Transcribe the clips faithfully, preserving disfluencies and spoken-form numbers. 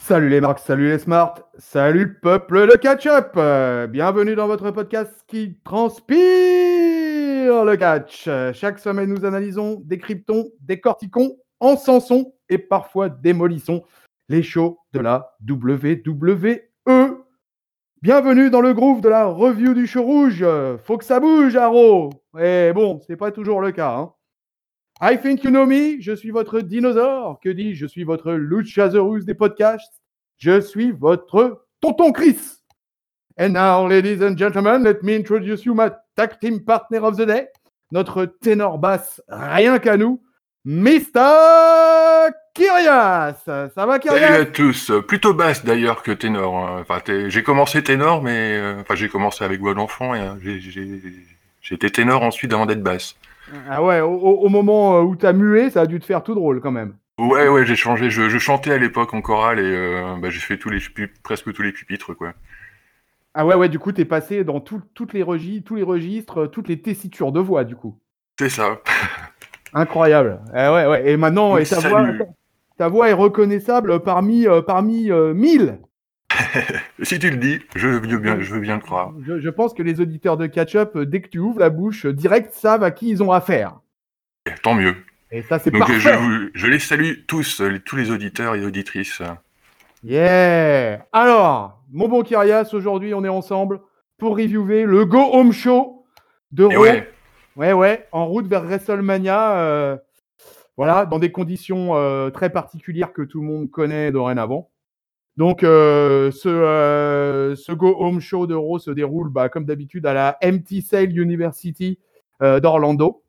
Salut les marques, salut les smarts, salut le peuple de catch-up. Euh, bienvenue dans votre podcast qui transpire le catch. Euh, Chaque semaine, nous analysons, décryptons, décortiquons, encensons et parfois démolissons les shows de la W W E. Bienvenue dans le groove de la review du show rouge. Euh, Faut que ça bouge, Haro. Et bon, c'est pas toujours le cas, hein. I think you know me, je suis votre dinosaure. Que dis-je? Je suis votre Luchasaurus des podcasts. Je suis votre tonton Chris. And now, ladies and gentlemen, let me introduce you my tag team partner of the day, notre ténor basse rien qu'à nous, mister Kyrias. Ça va, Kyrias? Salut à tous. Plutôt basse d'ailleurs que ténor. hein. Enfin, t'es- j'ai commencé ténor, mais euh, enfin j'ai commencé avec voix d'enfant et euh, j'ai, j'ai, j'ai été ténor ensuite avant d'être basse. Ah ouais, au, au moment où t'as mué, ça a dû te faire tout drôle quand même. Ouais, ouais, j'ai changé. Je, je chantais à l'époque en chorale et euh, bah, j'ai fait tous les pu- presque tous les pupitres, quoi. Ah ouais, ouais, du coup, t'es passé dans tout- toutes les regis- tous les registres, toutes les tessitures de voix, du coup. C'est ça. Incroyable. Eh ouais, ouais. Et maintenant, Donc, et ta, voix, salut. ta voix est reconnaissable parmi, euh, parmi euh, mille. Si tu le dis, je veux bien, je veux bien le croire. Je, je pense que les auditeurs de catch-up, euh, dès que tu ouvres la bouche, euh, direct savent à qui ils ont affaire. Et tant mieux. Et ça, c'est Donc euh, je, parfait. vous- je les salue tous, euh, tous les auditeurs et auditrices. Yeah. Alors, mon bon Kyrias, aujourd'hui, on est ensemble pour reviewer le Go Home Show de Et Raw. ouais, Ouais, ouais, en route vers WrestleMania. euh, voilà, dans des conditions euh, très particulières que tout le monde connaît dorénavant. Donc, euh, ce, euh, ce Go Home Show de Raw se déroule, bah, comme d'habitude, à la M T Sale University euh, d'Orlando.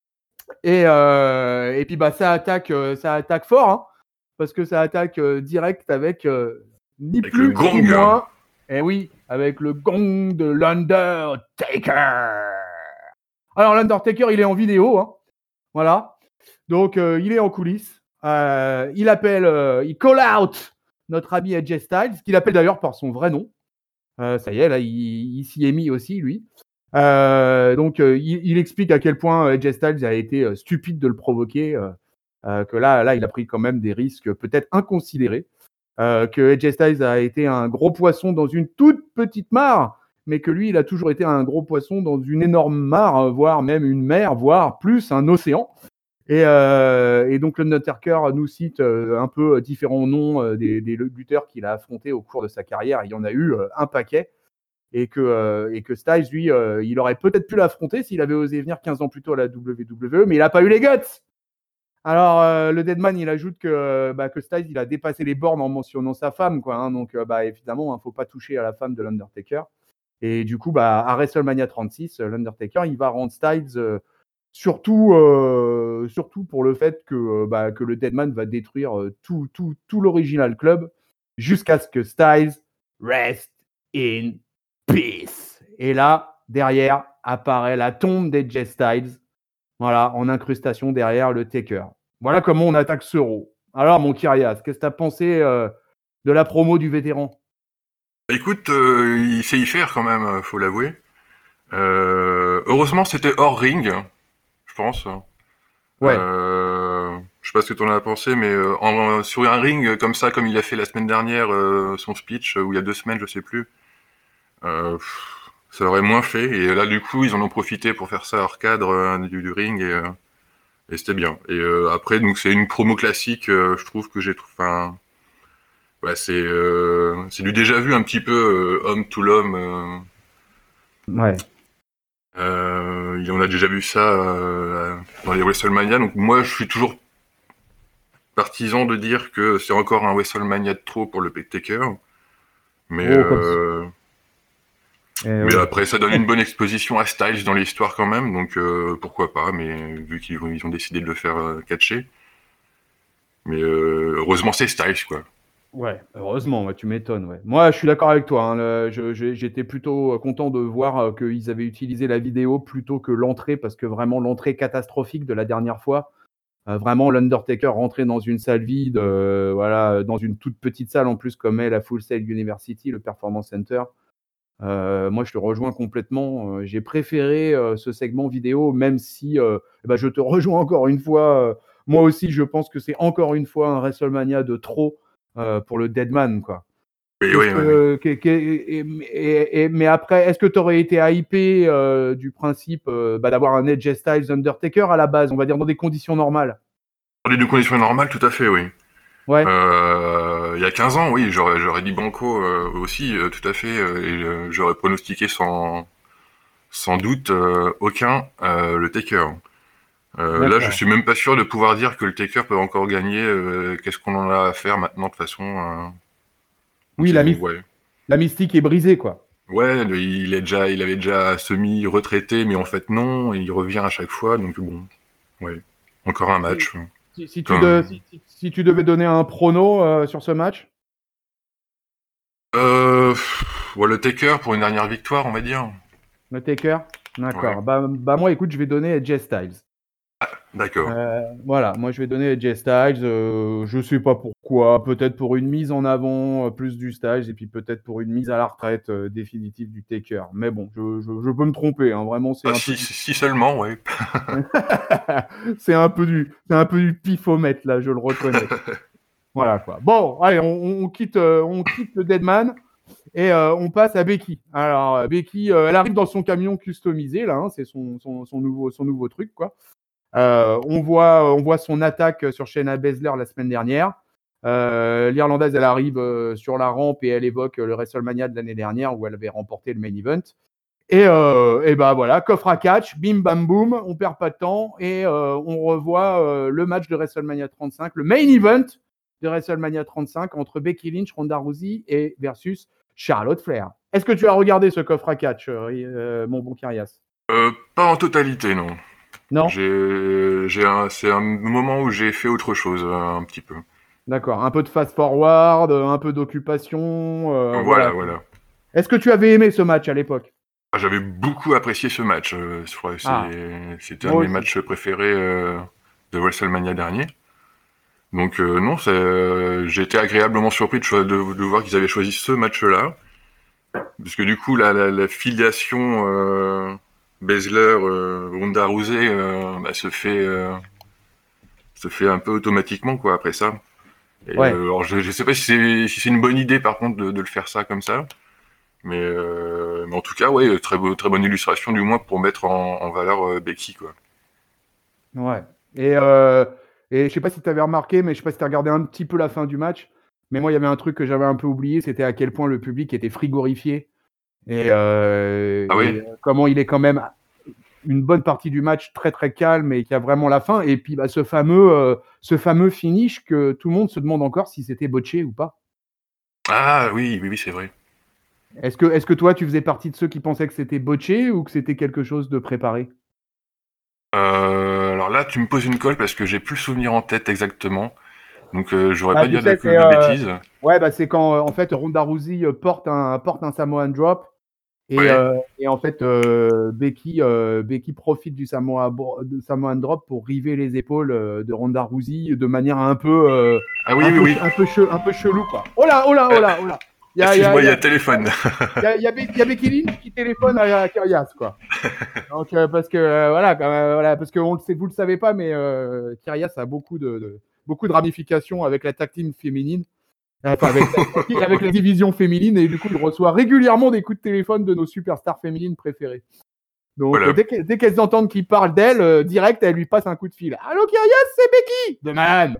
Et, euh, et puis, bah, ça attaque, euh, ça attaque fort, hein, parce que ça attaque euh, direct avec euh, ni avec le plus ni gong. moins. Et oui, avec le gong de l'Undertaker. Alors, l'Undertaker, il est en vidéo, hein, voilà. Donc, euh, il est en coulisses. Euh, il appelle, euh, il call out notre ami A J Styles, qu'il appelle d'ailleurs par son vrai nom. Euh, ça y est, là, il, il s'y est mis aussi, lui. Euh, donc, euh, il, il explique à quel point A J Styles a été euh, stupide de le provoquer, euh, euh, que là, là, il a pris quand même des risques peut-être inconsidérés, euh, que A J Styles a été un gros poisson dans une toute petite mare, mais que lui, il a toujours été un gros poisson dans une énorme mare, voire même une mer, voire plus un océan. Et, euh, et donc l'Undertaker nous cite euh, un peu différents noms euh, des, des lutteurs qu'il a affrontés au cours de sa carrière. Il y en a eu euh, un paquet. Et que, euh, et que Styles, lui, euh, il aurait peut-être pu l'affronter s'il avait osé venir quinze ans plus tôt à la W W E, mais il n'a pas eu les guts. Alors, euh, le Deadman, il ajoute que, bah, que Styles, il a dépassé les bornes en mentionnant sa femme, quoi. Hein, donc, euh, bah, évidemment, il hein, ne faut pas toucher à la femme de l'Undertaker. Et du coup, bah, à WrestleMania trente-six, l'Undertaker, il va rendre Styles... Euh, Surtout, euh, surtout pour le fait que, euh, bah, que le Deadman va détruire euh, tout, tout, tout l'original club jusqu'à ce que Styles rest in peace. Et là, derrière, apparaît la tombe d'A J Styles, voilà, en incrustation derrière le Taker. Voilà comment on attaque ce Raw. Alors, mon Kyrias, qu'est-ce que tu as pensé euh, de la promo du vétéran? Écoute, euh, il sait y faire quand même, faut l'avouer. Euh, heureusement, c'était hors ring, je pense. Ouais. Euh, je sais pas ce que tu en as pensé, mais euh, en, sur un ring comme ça, comme il a fait la semaine dernière, euh, son speech, ou il y a deux semaines, je sais plus, euh, pff, ça aurait moins fait. Et là, du coup, ils en ont profité pour faire ça hors cadre euh, du, du ring, et, euh, et c'était bien. Et euh, après, donc c'est une promo classique, euh, je trouve que j'ai trouvé... Enfin, ouais, c'est euh, c'est du déjà vu un petit peu, euh, homme to l'homme. Euh, Ouais. Euh, on a déjà vu ça euh, dans les WrestleMania, donc moi je suis toujours partisan de dire que c'est encore un WrestleMania de trop pour le Taker, mais Oh, comme ça. euh, Eh mais oui. après ça donne une bonne exposition à Styles dans l'histoire quand même, donc euh, pourquoi pas, mais vu qu'ils ont, ils ont décidé de le faire euh, catcher, mais euh, heureusement c'est Styles quoi. Ouais, heureusement, ouais, tu m'étonnes. Ouais. Moi, je suis d'accord avec toi. Hein, le- je- je- j'étais plutôt content de voir euh, qu'ils avaient utilisé la vidéo plutôt que l'entrée, parce que vraiment, l'entrée catastrophique de la dernière fois, euh, vraiment, l'Undertaker rentrait dans une salle vide, euh, voilà, dans une toute petite salle en plus, comme est la Full Sail University, le Performance Center. Euh, moi, je te rejoins complètement. Euh, j'ai préféré euh, ce segment vidéo, même si euh, eh ben, je te rejoins encore une fois. Euh, moi aussi, je pense que c'est encore une fois un WrestleMania de trop. euh, pour le Deadman, quoi. Oui, oui, oui. Que, que, que, et, et, et, mais après, est-ce que tu aurais été hypé euh, du principe euh, bah, d'avoir un Edge Styles Undertaker à la base, on va dire dans des conditions normales? Dans des conditions normales, tout à fait, oui. Ouais. Euh, il y a quinze ans, oui, j'aurais, j'aurais dit Banco euh, aussi, euh, tout à fait, euh, et euh, j'aurais pronostiqué sans, sans doute euh, aucun euh, le Taker. Euh, là, je D'accord. suis même pas sûr de pouvoir dire que le Taker peut encore gagner. Euh, qu'est-ce qu'on en a à faire maintenant de toute façon euh, Oui, la, c'est, my- ouais. la mystique est brisée, quoi. Ouais, le- il est déjà, il avait déjà semi-retraité, mais en fait non, et il revient à chaque fois, donc bon, ouais. Encore un Si, match. si, si tu, de, Comme, si, si- si tu devais donner un prono euh, sur ce match? euh, pff, ouais, le Taker pour une dernière victoire, on va dire. Le Taker? Ouais, D'accord. Bah, bah moi, écoute, je vais donner Edge Styles. d'accord. Euh, voilà, moi je vais donner Edge Styles. Euh, je sais pas pourquoi. Peut-être pour une mise en avant euh, plus du Styles et puis peut-être pour une mise à la retraite euh, définitive du Taker. Mais bon, je, je, je peux me tromper. Hein. Vraiment, c'est Ah, un peu si, du, si si seulement, ouais. c'est un peu du, c'est un peu du pifomètre là. Je le reconnais. Voilà quoi. Bon, allez, on, on quitte, euh, on quitte le Deadman. Et euh, on passe à Becky. Alors, euh, Becky, euh, elle arrive dans son camion customisé, là, hein, c'est son, son, son, nouveau, son nouveau truc, quoi. Euh, on, voit, on voit son attaque sur Shayna Baszler la semaine dernière. Euh, L'Irlandaise, elle arrive euh, sur la rampe et elle évoque le WrestleMania de l'année dernière où elle avait remporté le main event. Et, euh, et ben voilà, coffre à catch, bim bam boum, on perd pas de temps et euh, on revoit euh, le match de WrestleMania trente-cinq, le main event de WrestleMania trente-cinq entre Becky Lynch, Ronda Rousey et versus Charlotte Flair. Est-ce que tu as regardé ce coffre à catch, euh, mon bon Karias? Euh, pas en totalité, non. Non? J'ai, j'ai un, c'est un moment où j'ai fait autre chose, euh, un petit peu. D'accord. Un peu de fast forward, un peu d'occupation, euh, Voilà, voilà. voilà. Est-ce que tu avais aimé ce match à l'époque? Ah, j'avais beaucoup apprécié ce match. Euh, je crois que Ah, c'est, c'était un de moi mes aussi. matchs préférés euh, de WrestleMania dernier. Donc euh, non, c'est, euh, j'ai été agréablement surpris de, cho- de, de voir qu'ils avaient choisi ce match-là, parce que du coup la, la, la filiation euh, Baszler, euh, Ronda Rousey euh, bah, se fait euh, se fait un peu automatiquement quoi après ça. Et Ouais. euh, alors je, je sais pas si c'est si c'est une bonne idée par contre de, de le faire ça comme ça, mais, euh, mais en tout cas ouais très beau, très bonne illustration du moins pour mettre en, en valeur euh, Becky quoi. Ouais. Et, euh, et je sais pas si tu avais remarqué, mais je sais pas si tu as regardé un petit peu la fin du match. Mais moi, il y avait un truc que j'avais un peu oublié, c'était à quel point le public était frigorifié. Et, euh, Ah oui. et comment il est quand même une bonne partie du match très très calme et qu'il y a vraiment la fin. Et puis bah, ce, fameux, euh, ce fameux finish que tout le monde se demande encore si c'était botché ou pas. Ah oui oui oui c'est vrai. Est-ce que, est-ce que toi, tu faisais partie de ceux qui pensaient que c'était botché ou que c'était quelque chose de préparé? Euh, alors là tu me poses une colle parce que j'ai plus le souvenir en tête exactement, donc euh, j'aurais Bah, pas tu dire de, sais, c'est de euh, bêtises. ouais, bah, c'est quand euh, en fait Ronda Rousey euh, porte un, porte un Samoan drop. Et, Ouais. euh, et en fait, euh, Becky, euh, Becky profite du Samoa, de Samoan Drop pour river les épaules euh, de Ronda Rousey de manière un peu, euh, Ah oui un oui peu, oui. un peu, che- un peu chelou, quoi. Oh là, oh là, oh Euh, là, oh là. Il y a, il y a, excuse-moi il il y y a, a téléphone. il y a, il y a Be- il y a Becky Lynch qui téléphone à, à Kyrias, quoi. Donc, euh, parce que, euh, voilà, quand même, voilà, parce que on le sait, vous le savez pas, mais euh, Kyrias a beaucoup de, de- beaucoup de ramifications avec la tag team féminine. Enfin, avec, avec la division féminine, et du coup, il reçoit régulièrement des coups de téléphone de nos superstars féminines préférées. Donc, euh, Voilà. dès, que- dès qu'elles entendent qu'il parle d'elle, euh, direct, elle lui passe un coup de fil. Allô, Kyrias, c'est Becky de man.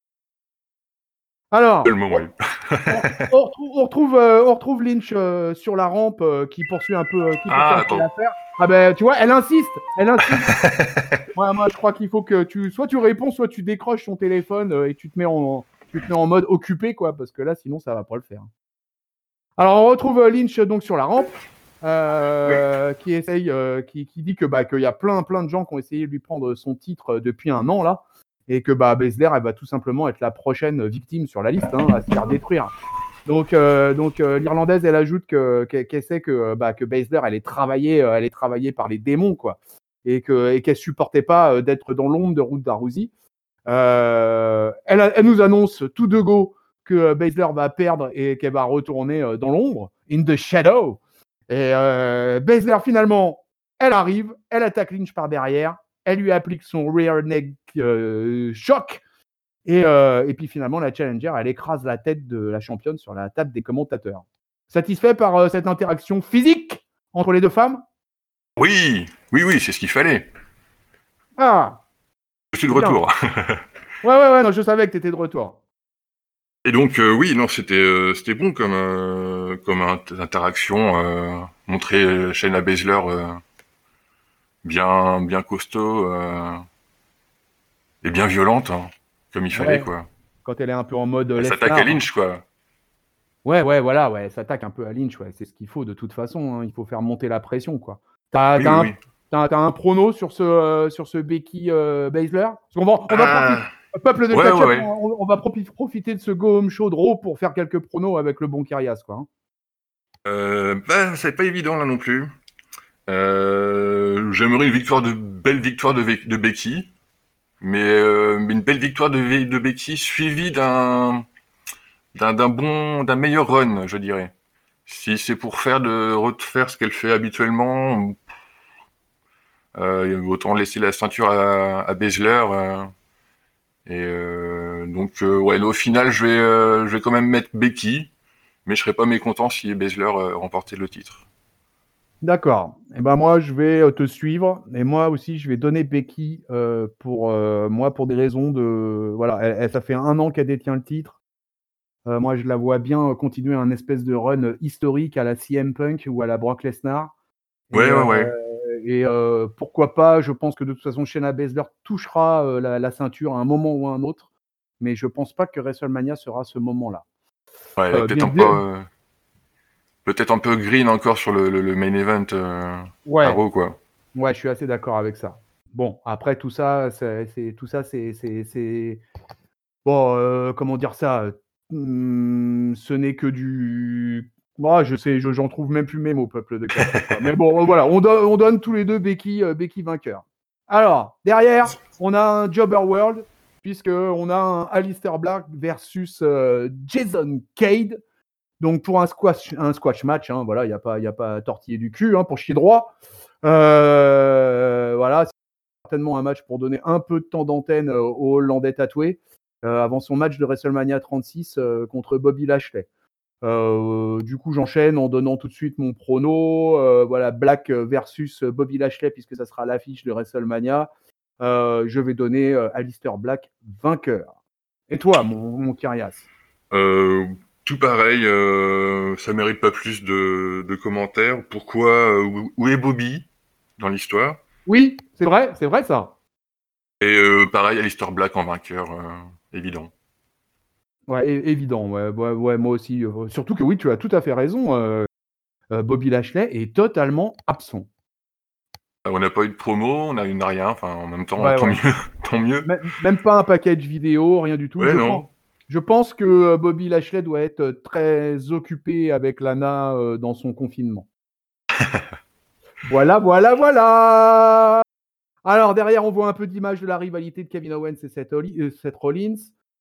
Alors, Seulement on, oui. on- on retrouve, on retrouve, euh, on retrouve Lynch euh, sur la rampe euh, qui poursuit un peu, euh, qui poursuit Ah un peu attends. l'affaire. Ah ben, tu vois, elle insiste, elle insiste. Moi, moi, je crois qu'il faut que tu, soit tu réponds, soit tu décroches ton téléphone euh, et tu te mets en, tu te mets en mode occupé, quoi, parce que là, sinon, ça va pas le faire. Alors, on retrouve euh, Lynch donc sur la rampe. Oui. Euh, qui essaye, euh, qui, qui dit que bah qu'il y a plein plein de gens qui ont essayé de lui prendre son titre euh, depuis un an là, et que bah Baszler elle va tout simplement être la prochaine victime sur la liste, hein, à se faire détruire. Donc euh, donc euh, l'Irlandaise elle ajoute que qu'elle, qu'elle sait que bah que Baszler elle est travaillée, euh, elle est travaillée par les démons quoi, et que et qu'elle supportait pas euh, d'être dans l'ombre de Ronda Rousey. Euh, elle, elle nous annonce tout de go que Baszler va perdre et qu'elle va retourner euh, dans l'ombre, in the shadow. Et euh, Baszler, finalement, elle arrive, elle attaque Lynch par derrière, elle lui applique son rear neck euh, shock, Et, euh, et puis finalement, la challenger, elle écrase la tête de la championne sur la table des commentateurs. Satisfait par euh, cette interaction physique entre les deux femmes? Oui, oui, oui, c'est ce qu'il fallait. Ah, Je suis de c'est bien. retour. Ouais, ouais, ouais, non, je savais que tu étais de retour. Et donc, euh, oui, non, c'était euh, c'était bon comme, euh, comme int- interaction. Euh, montrer Shayna Baszler euh, bien, bien costaud euh, et bien violente, hein, comme il fallait, Ouais, quoi. quand elle est un peu en mode Elle s'attaque à Lesnar. Lynch, quoi. Ouais, ouais, voilà, ouais, elle s'attaque un peu à Lynch, ouais, c'est ce qu'il faut de toute façon, hein, il faut faire monter la pression, quoi. T'as, Oui, t'as oui, un, oui. t'as, t'as un prono sur ce, euh, sur ce Becky euh, Baszler? Parce qu'on va, on va profiter, Ah, peuple de ouais, ouais, catch-up, ouais. on, on va profi- profiter de ce Go Home Show de Raw pour faire quelques pronos avec le bon Kyrias, quoi. Hein. Euh, bah, c'est pas évident là non plus. Euh, j'aimerais une victoire de belle victoire de, Ve- de Becky, mais, euh, mais une belle victoire de, Ve- de Becky suivie d'un d'un d'un bon d'un meilleur run, je dirais. Si c'est pour faire de refaire ce qu'elle fait habituellement, euh, autant laisser la ceinture à, à Baszler. Euh, et euh, donc euh, ouais, au final, je vais euh, je vais quand même mettre Becky, mais je serais pas mécontent si Baszler euh, remportait le titre. D'accord. Et ben moi, je vais euh, te suivre, et moi aussi, je vais donner Becky euh, pour euh, moi pour des raisons de voilà, elle, elle- ça fait un an qu'elle détient le titre. Euh, moi, je la vois bien euh, continuer un espèce de run euh, historique à la C M Punk ou à la Brock Lesnar. Et, Ouais, ouais, euh, ouais. et euh, pourquoi pas, je pense que de toute façon, Shayna Baszler touchera euh, la, la ceinture à un moment ou à un autre, mais je pense pas que WrestleMania sera ce moment-là. Ouais, elle est Euh, peut-être bien, un peu bien- euh, peut-être un peu green encore sur le, le, le main event euh, à Ouais, Raw, quoi. ouais, je suis assez d'accord avec ça. Bon, après tout ça, c'est, c'est- tout ça, c'est, c'est, c'est- bon, euh, comment dire ça hum, ce n'est que du. Moi, je sais, je- j'en trouve même plus mes mots, peuple de catch-up, quoi. Mais bon, euh, voilà, on, donne- on donne tous les deux Becky, euh, Becky vainqueur. Alors, derrière, on a un Jobber World, puisque on a un Alistair Black versus euh, Jason Cade. Donc, pour un squash, un squash match, hein, voilà, il n'y a pas, il y a pas à tortiller du cul, hein, pour chier droit. Euh, voilà, certainement un match pour donner un peu de temps d'antenne euh, au Hollandais tatoué euh, avant son match de WrestleMania trente-six euh, contre Bobby Lashley. Euh, du coup, j'enchaîne en donnant tout de suite mon prono. Euh, voilà, Black versus Bobby Lashley, puisque ça sera l'affiche de WrestleMania. Euh, je vais donner euh, Alistair Black vainqueur. Et toi, mon, mon Kyrias? Euh, tout pareil, euh, ça mérite pas plus de, de commentaires. Pourquoi euh, où, où est Bobby dans l'histoire? Oui, c'est vrai, c'est vrai ça. Et euh, pareil, Alistair Black en vainqueur, euh, évident. Ouais, é- évident. Ouais, ouais, ouais, moi aussi. Euh, surtout que oui, tu as tout à fait raison. Euh, euh, Bobby Lashley est totalement absent. Euh, On n'a pas eu de promo, on n'a eu rien. Enfin, en même temps, Ouais, tant ouais. mieux, tant mieux. Même, même pas un package vidéo, rien du tout. Ouais, Je pense, non. je pense que euh, Bobby Lashley doit être euh, très occupé avec Lana euh, dans son confinement. Voilà, voilà, voilà. Alors derrière, on voit un peu d'image de la rivalité de Kevin Owens et Seth, Oli- euh, Seth Rollins.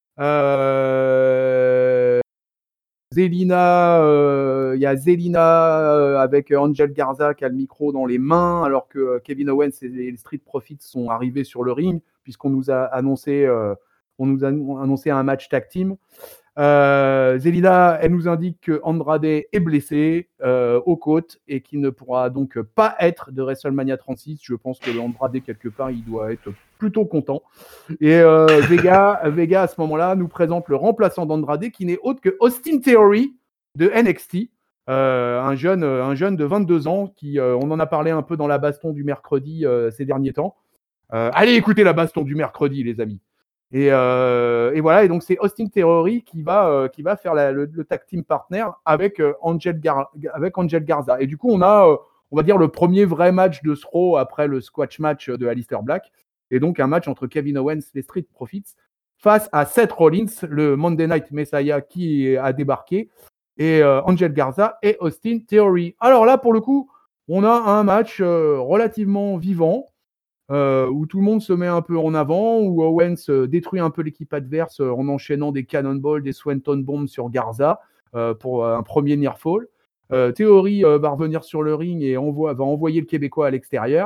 Euh, Zelina, euh, il y a Zelina euh, avec Angel Garza qui a le micro dans les mains, alors que euh, Kevin Owens et les Street Profits sont arrivés sur le ring, puisqu'on nous a annoncé, euh, on nous a annoncé un match tag team. Euh, Zelina, elle nous indique que Andrade est blessé euh, aux côtes et qu'il ne pourra donc pas être de WrestleMania trente-six. Je pense que Andrade, quelque part, il doit être plutôt content. Et euh, Vega, Vega, à ce moment-là, nous présente le remplaçant d'Andrade, qui n'est autre que Austin Theory de N X T. Euh, un, jeune, un jeune de vingt-deux ans, qui, euh, on en a parlé un peu dans la baston du mercredi euh, ces derniers temps. Euh, allez écouter la baston du mercredi, les amis. Et, euh, et voilà, et donc c'est Austin Theory qui va, euh, qui va faire la, le, le tag team partner avec, euh, Angel Gar- avec Angel Garza. Et du coup, on a, euh, on va dire, le premier vrai match de ce Raw après le squash match de Alistair Black. Et donc un match entre Kevin Owens, les Street Profits, face à Seth Rollins, le Monday Night Messiah qui a débarqué, et euh, Angel Garza et Austin Theory. Alors là, pour le coup, on a un match euh, relativement vivant, euh, où tout le monde se met un peu en avant, où Owens euh, détruit un peu l'équipe adverse euh, en enchaînant des cannonballs, des Swanton bombs sur Garza euh, pour euh, un premier near fall. Euh, Theory euh, va revenir sur le ring et envoie, va envoyer le Québécois à l'extérieur.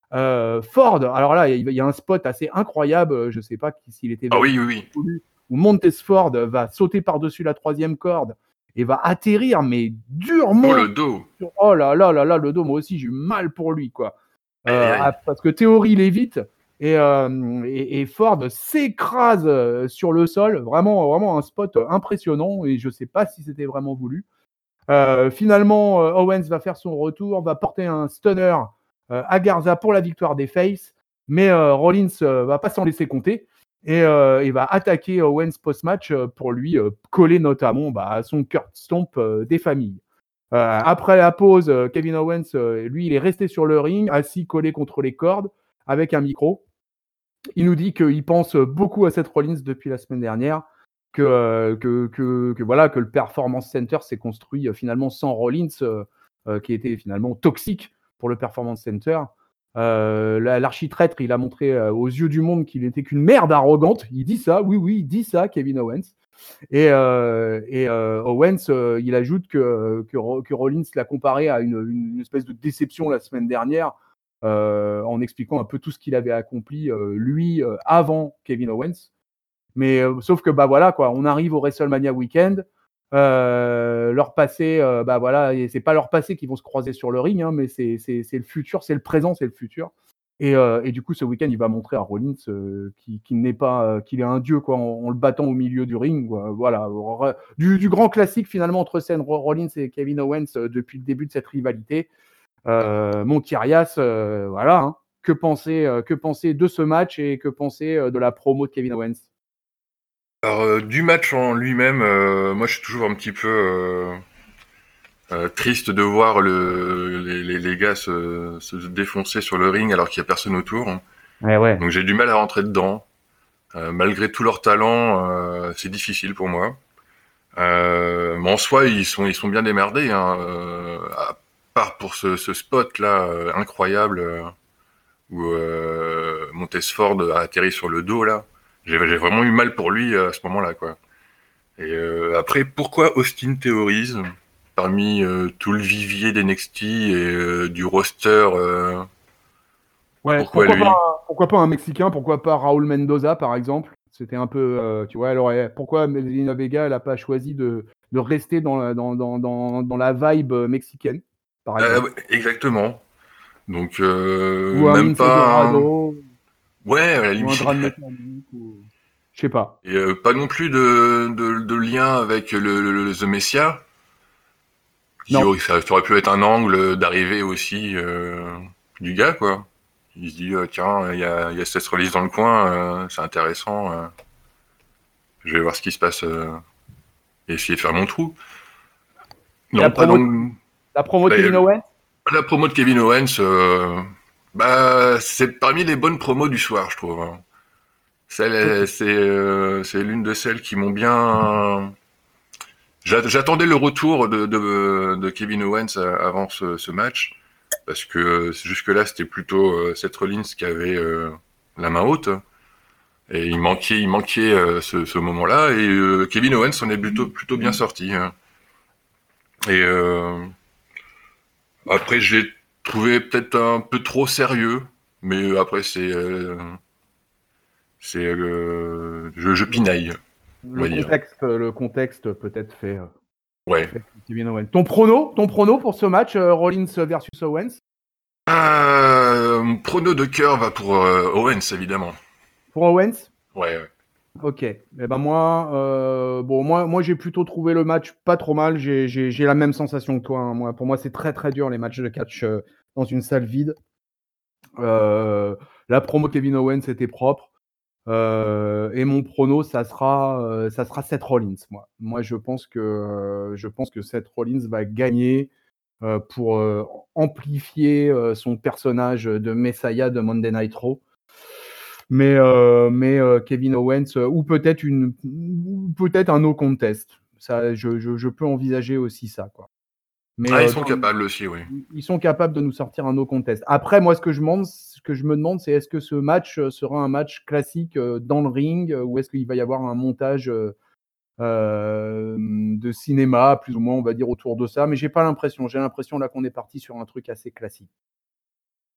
Euh, Ford, alors là, il y a un spot assez incroyable, je ne sais pas s'il était Ah oui, oui, oui. où Montez Ford va sauter par-dessus la troisième corde et va atterrir, mais durement. Oh, le dos. Oh là là là là, le dos, moi aussi, j'ai eu mal pour lui, quoi. Aïe, Euh, aïe. parce que Théorie, il est vite et, euh, et, et Ford s'écrase sur le sol. Vraiment, vraiment un spot impressionnant et je ne sais pas si c'était vraiment voulu. Euh, finalement, euh, Owens va faire son retour, va porter un stunner euh, à Garza pour la victoire des Faces, mais euh, Rollins euh, va pas s'en laisser compter et euh, il va attaquer Owens post-match euh, pour lui euh, coller notamment bah, à son Kurt Stomp euh, des familles. Euh, après la pause, euh, Kevin Owens, euh, lui, il est resté sur le ring, assis collé contre les cordes avec un micro. Il nous dit qu'il pense beaucoup à Seth Rollins depuis la semaine dernière, que, euh, que, que, que, voilà, que le Performance Center s'est construit euh, finalement sans Rollins, euh, euh, qui était finalement toxique pour le Performance Center. Euh, l'architraître, il a montré euh, aux yeux du monde qu'il n'était qu'une merde arrogante. Il dit ça, oui, oui, il dit ça, Kevin Owens. Et, euh, et euh, Owens, euh, il ajoute que, que, que Rollins l'a comparé à une, une espèce de déception la semaine dernière, euh, en expliquant un peu tout ce qu'il avait accompli, euh, lui, euh, avant Kevin Owens. Mais euh, sauf que, bah voilà, quoi, on arrive au WrestleMania Weekend. Euh, leur passé, euh, bah voilà, et c'est pas leur passé qui vont se croiser sur le ring, hein, mais c'est, c'est, c'est le futur, c'est le présent, c'est le futur. Et, euh, et du coup, ce week-end, il va montrer à Rollins euh, qu'il, qu'il n'est pas, euh, qu'il est un dieu, quoi, en, en le battant au milieu du ring, quoi. Voilà, du, du grand classique finalement entre Seth Rollins et Kevin Owens euh, depuis le début de cette rivalité. Euh, mon Kyrias, euh, voilà. Hein. Que penser, euh, que penser de ce match et que penser euh, de la promo de Kevin Owens? Alors, euh, du match en lui-même, euh, moi je suis toujours un petit peu euh, euh, triste de voir le, les, les, les gars se, se défoncer sur le ring alors qu'il n'y a personne autour. Ouais, ouais. Donc j'ai du mal à rentrer dedans. Euh, malgré tout leur talent, euh, c'est difficile pour moi. Euh, mais en soi, ils sont, ils sont bien démerdés. Hein, euh, à part pour ce, ce spot-là euh, incroyable euh, où euh, Montesford a atterri sur le dos là. J'ai, j'ai vraiment eu mal pour lui euh, à ce moment-là, quoi. Et euh, après, pourquoi Austin Theories parmi euh, tout le vivier d'N X T et euh, du roster euh, Ouais, pourquoi pourquoi lui? pas, pourquoi pas un Mexicain, pourquoi pas Raúl Mendoza, par exemple. C'était un peu, euh, tu vois, alors eh, pourquoi Melina Vega, elle n'a pas choisi de, de rester dans la, dans, dans, dans, dans la vibe mexicaine, par Euh, exemple. ouais, exactement. Donc euh, Ou un même Lince pas. Un... Dorado, Ouais, à la ou un limite. Gran Metalik, ou... Je sais pas. Et euh, pas non plus de, de, de lien avec le, le, le The Messia, qui Non. aurait, ça aurait pu être un angle d'arrivée aussi euh, du gars, quoi. Il se dit, euh, tiens, il y a, y a cette release dans le coin, euh, c'est intéressant, euh, je vais voir ce qui se passe euh, et essayer de faire mon trou. Et la Non, pas promo, donc. la promo de Bah, Kevin Owens? la promo de Kevin Owens, euh, bah, c'est parmi les bonnes promos du soir, je trouve. Hein. Ok. C'est, c'est, euh, c'est l'une de celles qui m'ont bien. J'attendais le retour de, de, de Kevin Owens avant ce, ce match, parce que jusque-là, c'était plutôt euh, Seth Rollins qui avait euh, la main haute, et il manquait, il manquait euh, ce, ce moment-là, et euh, Kevin Owens en est plutôt, plutôt bien sorti. Hein. Et euh, après, j'ai trouvé peut-être un peu trop sérieux, mais après, c'est... Euh, c'est euh, je, je Le, pinaille, on le va dire. contexte, le contexte peut-être fait, euh, Ouais. fait Kevin Owens. Ton prono, ton prono pour ce match, euh, Rollins versus Owens? Euh, mon prono de cœur va pour euh, Owens, évidemment. Pour Owens? Ouais, ouais. Ok. Eh ben moi, euh, bon, moi, moi j'ai plutôt trouvé le match pas trop mal. J'ai, j'ai, j'ai la même sensation que toi. Hein. Moi, pour moi, c'est très très dur les matchs de catch euh, dans une salle vide. Euh, la promo Kevin Owens était propre. Euh, et mon prono, ça sera, euh, ça sera Seth Rollins. Moi, moi, je pense que, euh, je pense que Seth Rollins va gagner euh, pour euh, amplifier euh, son personnage de Messiah de Monday Night Raw. Mais, euh, mais euh, Kevin Owens, euh, ou peut-être une, ou peut-être un no contest. Ça, je, je, je peux envisager aussi ça, quoi. Mais Ah, ils euh, sont dans, capables aussi, oui. ils sont capables de nous sortir un no contest. Après, moi, ce que je, demande, ce que je me demande, c'est est-ce que ce match sera un match classique euh, dans le ring, euh, ou est-ce qu'il va y avoir un montage euh, euh, de cinéma, plus ou moins, on va dire, autour de ça. Mais j'ai pas l'impression. J'ai l'impression là qu'on est parti sur un truc assez classique.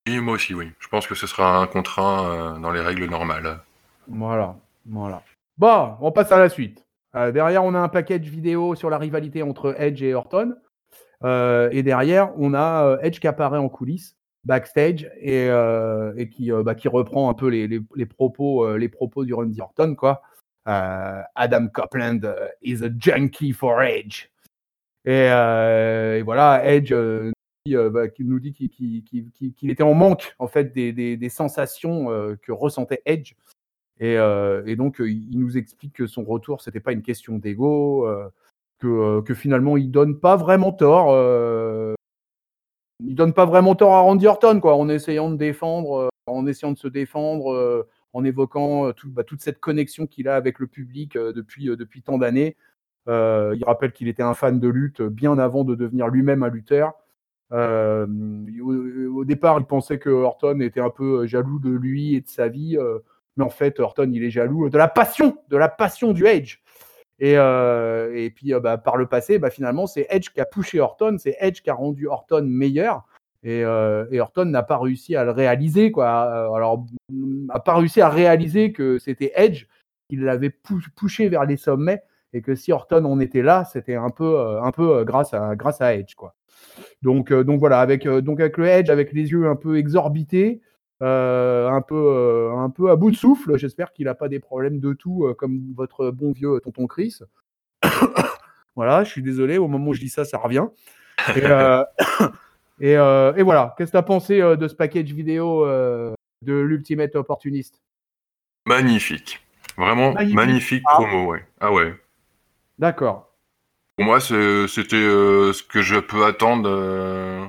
Et moi aussi, oui. Je pense que ce sera un contrat euh, dans les règles normales. Voilà, voilà. Bon, on passe à la suite. Euh, derrière, on a un package vidéo sur la rivalité entre Edge et Orton. Euh, et derrière, on a euh, Edge qui apparaît en coulisses, backstage, et, euh, et qui, euh, bah, qui reprend un peu les, les, les propos, euh, les propos du Randy Orton, quoi. Euh, Adam Copeland uh, is a junkie for Edge. Et, euh, et voilà, Edge euh, qui, euh, bah, qui nous dit qu'il, qu'il, qu'il, qu'il était en manque en fait des, des, des sensations euh, que ressentait Edge. Et, euh, et donc, euh, il nous explique que son retour, c'était pas une question d'ego, euh, que, euh, que finalement, il donne pas vraiment tort. Euh, il donne pas vraiment tort à Randy Orton, quoi, en essayant de défendre, euh, en essayant de se défendre, euh, en évoquant euh, tout, bah, toute cette connexion qu'il a avec le public euh, depuis, euh, depuis tant d'années. Euh, il rappelle qu'il était un fan de lutte bien avant de devenir lui-même un lutteur. Euh, au, au départ, il pensait que Orton était un peu jaloux de lui et de sa vie, euh, mais en fait, Orton, il est jaloux de la passion, de la passion du Edge. Et, euh, et puis, euh, bah, par le passé, bah, finalement, c'est Edge qui a poussé Orton, c'est Edge qui a rendu Orton meilleur. Et, euh, et Orton n'a pas réussi à le réaliser, quoi. Alors, n'a pas réussi à réaliser que c'était Edge qui l'avait poussé vers les sommets, et que si Orton en était là, c'était un peu, euh, un peu grâce à, grâce à Edge, quoi. Donc, euh, donc voilà, avec, euh, donc avec le Edge, avec les yeux un peu exorbités, euh, un, peu, euh, un peu à bout de souffle. J'espère qu'il n'a pas des problèmes de tout, euh, comme votre bon vieux tonton Chris. Voilà, je suis désolé, au moment où je dis ça, ça revient. Et, euh, et, euh, et voilà, qu'est-ce que tu as pensé euh, de ce package vidéo euh, de l'Ultimate Opportuniste? Magnifique. Vraiment Magnifique. magnifique Ah, promo, ouais. Ah ouais. d'accord. Pour moi, c'est- c'était euh, ce que je peux attendre euh,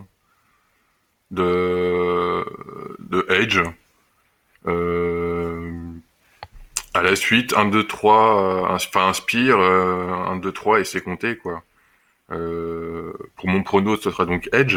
de, de Edge. Euh, à la suite, un, deux, trois, euh, enfin Inspire, euh, un, deux, trois et c'est compté, quoi. Euh, pour mon prono, ce sera donc Edge.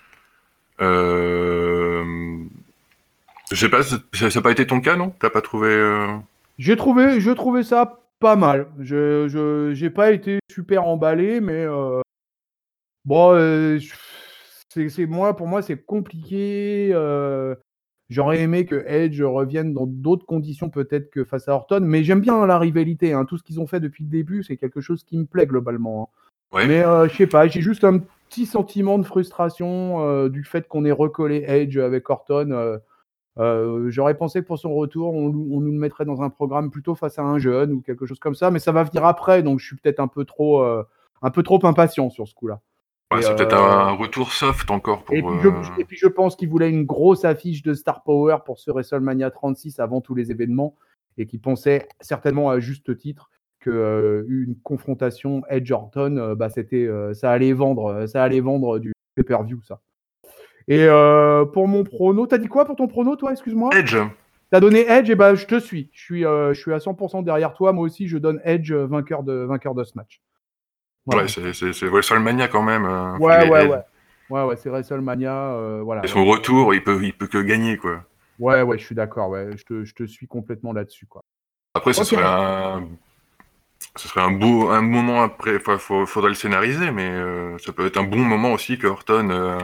Euh, je sais pas, ça n'a pas été ton cas, non? T'as pas trouvé... Euh... J'ai trouvé, je trouvais ça pas mal. Je, je, j'ai pas été super emballé, mais euh, bon, euh, c'est, c'est moi, pour moi, c'est compliqué. Euh, j'aurais aimé que Edge revienne dans d'autres conditions peut-être que face à Orton, mais j'aime bien la rivalité, hein. Tout ce qu'ils ont fait depuis le début, c'est quelque chose qui me plaît globalement, hein. Ouais. Mais euh, je sais pas, j'ai juste un petit sentiment de frustration euh, du fait qu'on ait recollé Edge avec Orton. Euh, euh, j'aurais pensé que pour son retour, on, on nous le mettrait dans un programme plutôt face à un jeune ou quelque chose comme ça, mais ça va venir après, donc je suis peut-être un peu trop, euh, un peu trop impatient sur ce coup-là. Ouais, Et, c'est peut-être euh, un retour soft encore et, pour... puis je, Euh... et puis je pense qu'il voulait une grosse affiche de Star Power pour ce WrestleMania trente-six avant tous les événements, et qu'il pensait certainement à juste titre que euh, une confrontation Edge Orton, euh, bah c'était, euh, ça allait vendre, ça allait vendre du pay-per-view, ça. Et euh, pour mon prono, t'as dit quoi pour ton prono, toi? Excuse-moi. Edge. T'as donné Edge, et ben je te suis. Je suis, euh, je suis à cent pour cent derrière toi. Moi aussi, je donne Edge euh, vainqueur de, vainqueur de ce match. Ouais, Voilà. c'est, c'est, c'est WrestleMania quand même. Euh, Ouais, il est ouais, Edge. ouais. Ouais, ouais, c'est WrestleMania. Euh, Et voilà. son retour, il peut, il peut que gagner, quoi. Ouais, ouais, je suis d'accord. Ouais, je te, je te suis complètement là-dessus, quoi. Après, ce Ok. serait un, ce serait un beau, un moment après. Enfin, faut, faudrait le scénariser, mais euh, ça peut être un bon moment aussi que Orton euh,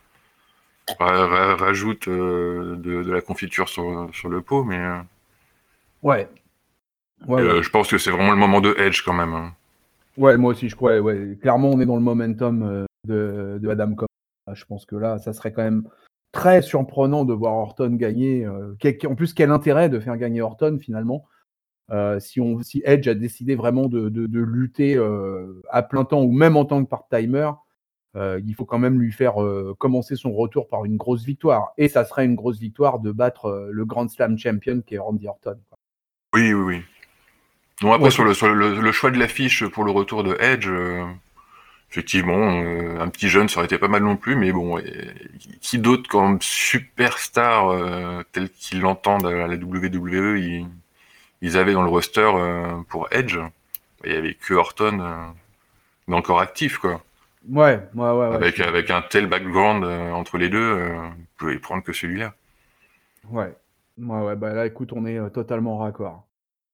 ra- ra- rajoute euh, de, de la confiture sur, sur le pot. Mais euh, Ouais, ouais, ouais. euh, je pense que c'est vraiment le moment de Edge quand même, hein. Ouais, moi aussi, je crois. Ouais, clairement, on est dans le momentum euh, de, de Adam Cole. Je pense que là, ça serait quand même très surprenant de voir Orton gagner. Euh, quel- en plus, quel intérêt de faire gagner Orton finalement? Euh, si, on, si Edge a décidé vraiment de, de, de lutter euh, à plein temps ou même en tant que part-timer, euh, il faut quand même lui faire euh, commencer son retour par une grosse victoire. Et ça serait une grosse victoire de battre euh, le Grand Slam champion qui est Randy Orton, quoi. Oui, oui, oui. Non, après, Ouais, sur le, sur le, le choix de l'affiche pour le retour de Edge, euh, effectivement, euh, un petit jeune, ça aurait été pas mal non plus, mais bon, et, qui d'autre comme superstar euh, tel qu'ils l'entendent à la W W E, ils, ils avaient dans le roster euh, pour Edge. Il y avait que Orton euh, encore actif, quoi. ouais, ouais, ouais, ouais, je Avec, suis avec un tel background euh, entre les deux, euh, vous pouvez prendre que celui-là. ouais. Ouais, ouais, bah là, écoute, on est euh, totalement raccord.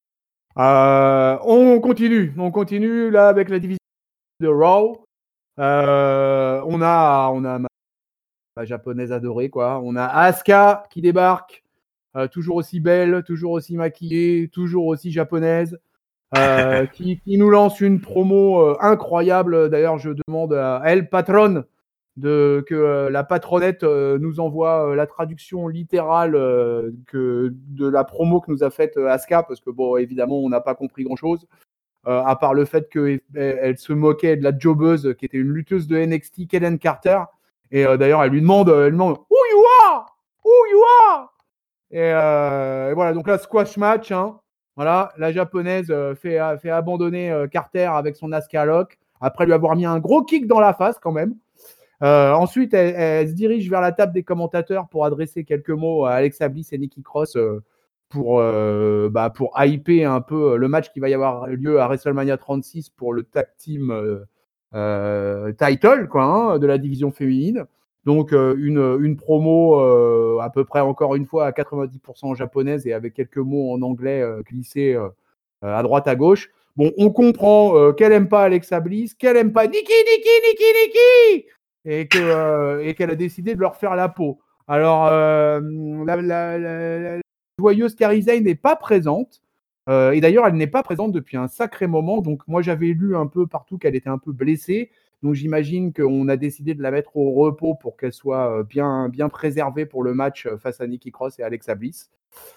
Euh, on continue, on continue là avec la division de Raw. Euh, on a, on a la japonaise adorée, quoi. On a Asuka qui débarque, euh, toujours aussi belle, toujours aussi maquillée, toujours aussi japonaise, euh, qui, qui nous lance une promo euh, incroyable. D'ailleurs, je demande à elle, patronne, de, que euh, la patronnette euh, nous envoie euh, la traduction littérale euh, que, de la promo que nous a faite euh, Asuka, parce que, bon, évidemment, on n'a pas compris grand-chose. Euh, à part le fait qu'elle elle se moquait de la jobbeuse qui était une lutteuse de N X T, Kellen Carter. Et euh, d'ailleurs, elle lui demande, elle lui demande Who you are? Who you are? Et, euh, et voilà, donc là, squash match. Hein. Voilà, la japonaise euh, fait, fait abandonner euh, Carter avec son Asuka Lock, après lui avoir mis un gros kick dans la face quand même. Euh, ensuite, elle, elle se dirige vers la table des commentateurs pour adresser quelques mots à Alexa Bliss et Nikki Cross euh, pour, euh, bah, pour hyper un peu le match qui va y avoir lieu à WrestleMania trente-six pour le tag team euh, euh, title quoi, hein, de la division féminine. Donc, euh, une, une promo euh, à peu près, encore une fois, à quatre-vingt-dix pour cent japonaise et avec quelques mots en anglais euh, glissés euh, à droite, à gauche. Bon, on comprend euh, qu'elle aime pas Alexa Bliss, qu'elle aime pas Nikki, Nikki, Nikki, Nikki et, que, euh, et qu'elle a décidé de leur faire la peau. Alors, euh, la, la, la, la joyeuse Kairi Sane n'est pas présente. Euh, et d'ailleurs, elle n'est pas présente depuis un sacré moment. Donc, moi, j'avais lu un peu partout qu'elle était un peu blessée. Donc, j'imagine qu'on a décidé de la mettre au repos pour qu'elle soit bien, bien préservée pour le match face à Nikki Cross et Alexa Bliss.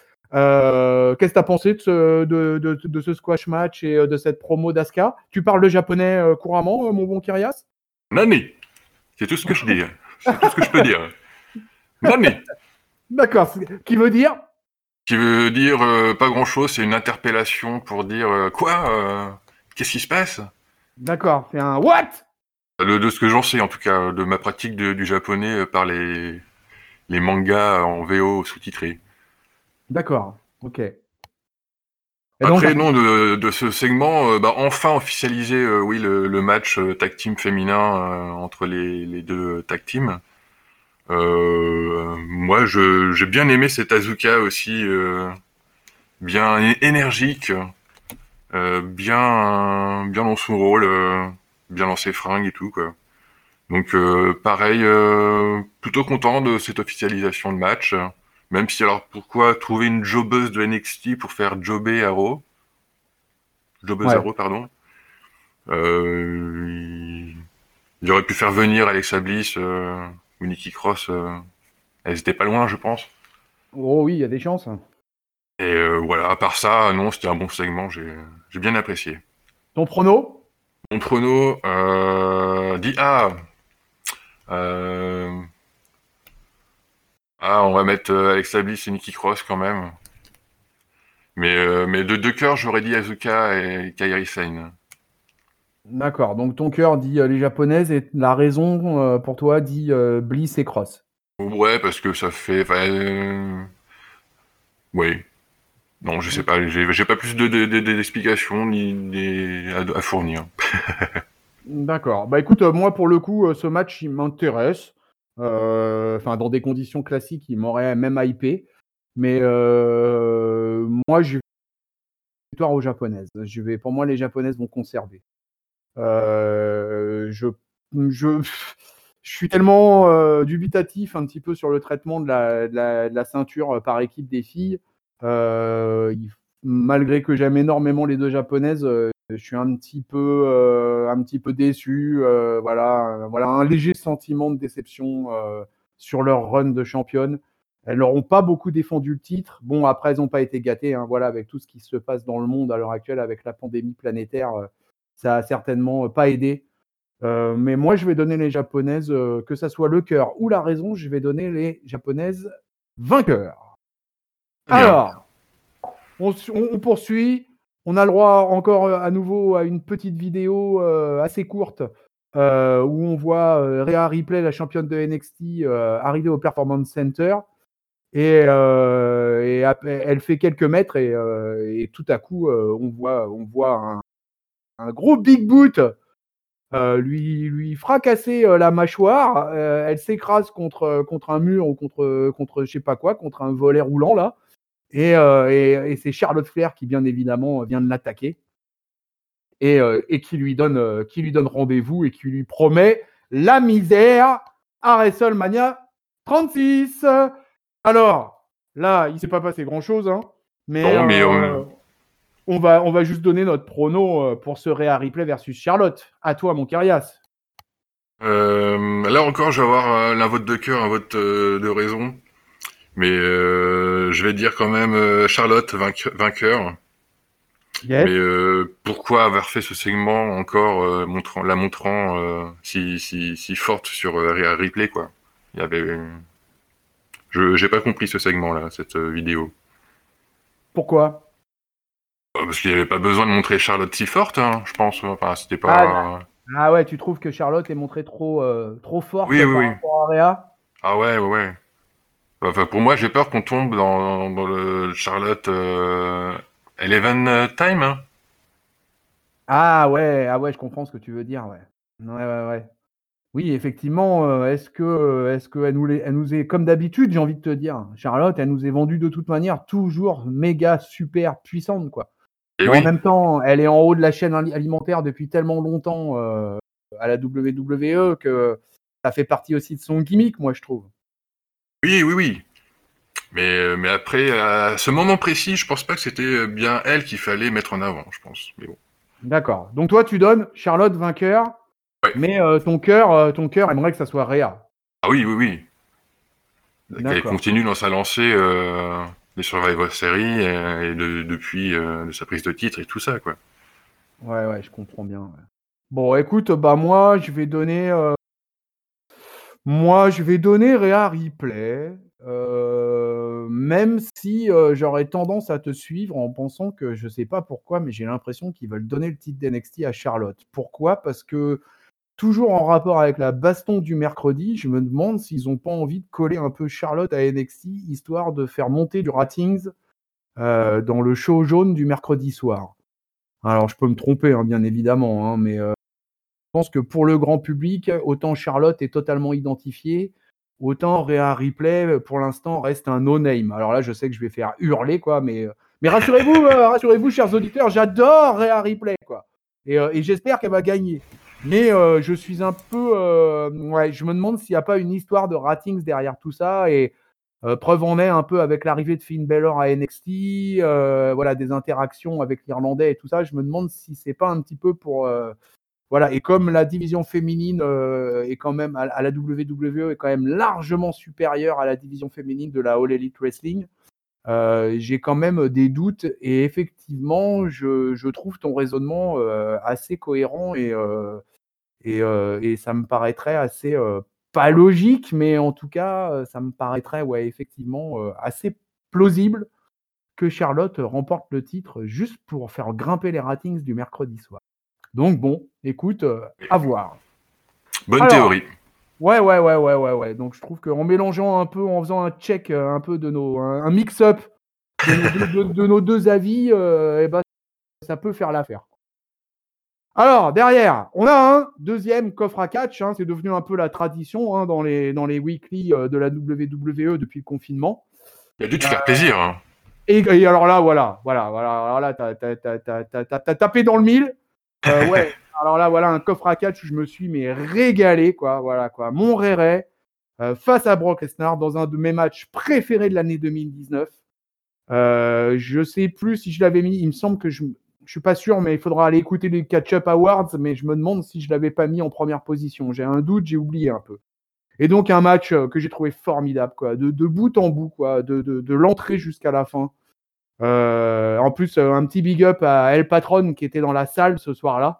Euh, qu'est-ce que tu as pensé de ce, de, de, de ce squash match et de cette promo d'Asuka? Tu parles le japonais euh, couramment, mon bon Kyrias? Nani, c'est tout ce que je dis. C'est tout ce que je peux dire. Nani. D'accord. Qui veut dire? Qui veut dire euh, pas grand-chose. C'est une interpellation pour dire euh, quoi euh, qu'est-ce qui se passe? D'accord. C'est un what? De, de ce que j'en sais, en tout cas, de ma pratique de, du japonais euh, par les, les mangas en V O sous-titrés. D'accord. Ok. Et Après, donc, non, de, de ce segment, euh, bah, enfin officialisé, euh, oui, le, le match euh, tag team féminin euh, entre les, les deux tag teams. Euh, moi, je, j'ai bien aimé cet Asuka aussi, euh, bien énergique, euh, bien, bien dans son rôle, euh, bien dans ses fringues et tout, quoi. Donc, euh, pareil, euh, plutôt content de cette officialisation de match. Même si, alors, pourquoi trouver une jobbeuse de N X T pour faire jobber Arrow? Jobbeuse ouais. Arrow, pardon. Euh, il aurait pu faire venir Alexa Bliss euh, ou Nikki Cross. Euh, elles étaient pas loin, je pense. Oh oui, il y a des chances. Et euh, voilà, à part ça, non, c'était un bon segment, j'ai, j'ai bien apprécié. Ton prono? Mon prono euh, dit ah, euh, ah, on va mettre euh, Alexa Bliss et Nikki Cross quand même. Mais euh, mais de deux cœurs, j'aurais dit Asuka et Kairi Sane. D'accord. Donc, ton cœur dit euh, les japonaises et la raison euh, pour toi dit euh, Bliss et Cross. Ouais, parce que ça fait, euh, oui. Non, je sais pas, j'ai, j'ai pas plus de, de, de, d'explications ni, ni à, à fournir. D'accord. Bah écoute, euh, moi pour le coup, euh, ce match il m'intéresse. Euh, Enfin, dans des conditions classiques, il m'aurait même hypé. Mais euh, moi, je vais victoire aux japonaises. Je vais, pour moi, les japonaises vont conserver. Euh, je, je, je suis tellement euh, dubitatif un petit peu sur le traitement de la, de la, de la ceinture par équipe des filles. Euh, il- malgré que j'aime énormément les deux japonaises, euh, je suis un petit peu, euh, un petit peu déçu. Euh, voilà, euh, voilà, un léger sentiment de déception euh, sur leur run de championne. Elles n'auront pas beaucoup défendu le titre. Bon, après, elles n'ont pas été gâtées. Hein, voilà, avec tout ce qui se passe dans le monde à l'heure actuelle, avec la pandémie planétaire, euh, ça a certainement pas aidé. Euh, mais moi, je vais donner les japonaises, euh, que ça soit le cœur ou la raison, je vais donner les japonaises vainqueurs. Très bien. Alors, on, on, on poursuit. On a le droit encore à nouveau à une petite vidéo euh, assez courte euh, où on voit euh, Rhea Ripley, la championne de N X T, euh, arriver au Performance Center. Et, euh, et elle fait quelques mètres et, euh, et tout à coup, euh, on voit, on voit un, un gros big boot euh, lui, lui fracasser euh, la mâchoire. Euh, elle s'écrase contre, contre un mur ou contre, contre je sais pas quoi, contre un volet roulant là. Et, euh, et, et c'est Charlotte Flair qui, bien évidemment, vient de l'attaquer et, euh, et qui lui donne, euh, qui lui donne rendez-vous et qui lui promet la misère à WrestleMania trente-six. Alors, là, il ne s'est pas passé grand-chose, hein, mais, Non, mais euh, euh, on, va, on va juste donner notre prono pour ce Rhea Ripley versus Charlotte. À toi, mon Kyrias. euh, là encore, je vais avoir euh, un vote de cœur, un vote euh, de raison. Mais euh, je vais dire quand même euh, Charlotte vainque- vainqueur. Yes. Mais euh, pourquoi avoir fait ce segment encore euh, montrant, la montrant euh, si, si, si forte sur euh, Rhea Ripley, quoi. Il y avait, je j'ai pas compris ce segment-là, cette euh, vidéo. Pourquoi? Euh, Parce qu'il n'y avait pas besoin de montrer Charlotte si forte, hein, je pense. Enfin, c'était ah, pas. ah ouais, tu trouves que Charlotte est montrée trop, euh, trop forte Oui, oui, par oui. rapport à Rhea? Ah ouais, ouais, ouais. Enfin, pour moi, j'ai peur qu'on tombe dans, dans le Charlotte euh, Eleven euh, Time. Hein. Ah ouais, ah ouais, je comprends ce que tu veux dire, ouais. Ouais, ouais, ouais. Oui, effectivement, euh, est-ce que, euh, est-ce qu'elle nous, les- elle nous est, comme d'habitude, j'ai envie de te dire, Charlotte, elle nous est vendue de toute manière toujours méga super puissante, quoi. Et Mais en oui. même temps, elle est en haut de la chaîne ali- alimentaire depuis tellement longtemps euh, à la W W E que ça fait partie aussi de son gimmick, moi, je trouve. Oui, oui, oui. Mais, euh, mais après, à ce moment précis, je pense pas que c'était bien elle qu'il fallait mettre en avant, je pense. Mais bon. D'accord. Donc toi, tu donnes Charlotte vainqueur, Ouais. mais euh, ton cœur, euh, ton cœur aimerait que ça soit Rhea. Ah oui, oui, oui. Qu'elle D'accord. continue dans sa lancée euh, des Survivor Series et, et de- depuis euh, de sa prise de titre et tout ça, quoi. Ouais, ouais, je comprends bien. Ouais. Bon, écoute, bah moi, je vais donner, euh, moi, je vais donner Rhea Ripley, euh, même si euh, j'aurais tendance à te suivre en pensant que je sais pas pourquoi, mais j'ai l'impression qu'ils veulent donner le titre d'N X T à Charlotte. Pourquoi? Parce que toujours en rapport avec la baston du mercredi, je me demande s'ils n'ont pas envie de coller un peu Charlotte à N X T, histoire de faire monter du ratings euh, dans le show jaune du mercredi soir. Alors, je peux me tromper, hein, bien évidemment, hein, mais euh, je pense que pour le grand public, autant Charlotte est totalement identifiée, autant Rhea Ripley, pour l'instant, reste un no-name. Alors là, je sais que je vais faire hurler, quoi, mais, mais rassurez-vous, euh, rassurez-vous, chers auditeurs, j'adore Rhea Ripley, quoi. Et, euh, et j'espère qu'elle va gagner. Mais euh, je suis un peu... Euh, ouais, je me demande s'il n'y a pas une histoire de ratings derrière tout ça. Et euh, preuve en est un peu avec l'arrivée de Finn Balor à N X T, euh, voilà, des interactions avec l'Irlandais et tout ça. Je me demande si c'est pas un petit peu pour... Euh, voilà, et comme la division féminine euh, est quand même à, à la W W E est quand même largement supérieure à la division féminine de la All Elite Wrestling, euh, j'ai quand même des doutes et effectivement, je, je trouve ton raisonnement euh, assez cohérent et, euh, et, euh, et ça me paraîtrait assez euh, pas logique, mais en tout cas, euh, ça me paraîtrait ouais effectivement euh, assez plausible que Charlotte remporte le titre juste pour faire grimper les ratings du mercredi soir. Donc bon, écoute, euh, à voir. Bonne Alors, théorie. ouais, ouais, ouais, ouais, ouais, ouais. Donc je trouve qu'en mélangeant un peu, en faisant un check euh, un peu de nos, un, un mix-up de nos deux, de, de nos deux avis, euh, eh ben, ça peut faire l'affaire. Alors, derrière, on a un deuxième coffre à catch. Hein, c'est devenu un peu la tradition hein, dans, les, dans les weekly euh, de la W W E depuis le confinement. Il a dû te Euh, faire plaisir. Hein. et, et alors là, voilà, voilà, voilà. Alors là, t'as, t'as, t'as, t'as, t'as, t'as tapé dans le mille. Euh, ouais. Alors là, voilà un coffre à catch où je me suis mais régalé, quoi. Voilà, quoi. Mon Ray euh, face à Brock Lesnar dans un de mes matchs préférés de l'année deux mille dix-neuf. Euh, je sais plus si je l'avais mis. Il me semble que je, je suis pas sûr, mais il faudra aller écouter les Catch-Up Awards. Mais je me demande si je l'avais pas mis en première position. J'ai un doute, j'ai oublié un peu. Et donc un match que j'ai trouvé formidable, quoi, de, de bout en bout, quoi, de, de, de l'entrée jusqu'à la fin. Euh, en plus, un petit big up à El Patron qui était dans la salle ce soir-là.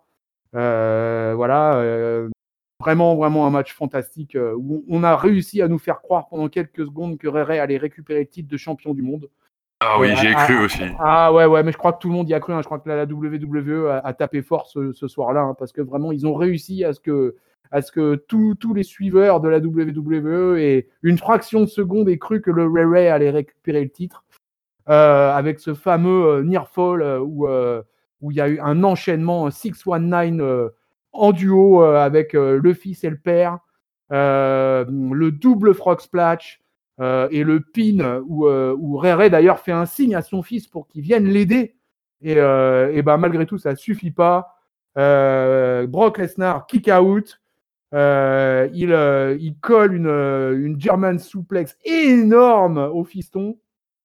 Euh, voilà, euh, vraiment, vraiment un match fantastique euh, où on a réussi à nous faire croire pendant quelques secondes que Ray Ray allait récupérer le titre de champion du monde. Ah Euh, oui, j'y ai ah, cru aussi. ah, ouais, ouais, mais je crois que tout le monde y a cru. Hein. Je crois que la, la W W E a, a tapé fort ce, ce soir-là hein, parce que vraiment, ils ont réussi à ce que, à ce que tous, tous les suiveurs de la W W E aient une fraction de seconde aient cru que le Ray Ray allait récupérer le titre. Euh, avec ce fameux euh, Near Fall euh, où euh, où il y a eu un enchaînement six cent dix-neuf euh, en duo euh, avec euh, le fils et le père, euh, le double frog splash euh, et le pin où, euh, où Ray Ray d'ailleurs fait un signe à son fils pour qu'il vienne l'aider et, euh, et ben malgré tout ça suffit pas. Euh, Brock Lesnar kick out. Euh, il, euh, il colle une, une German suplex énorme au fiston.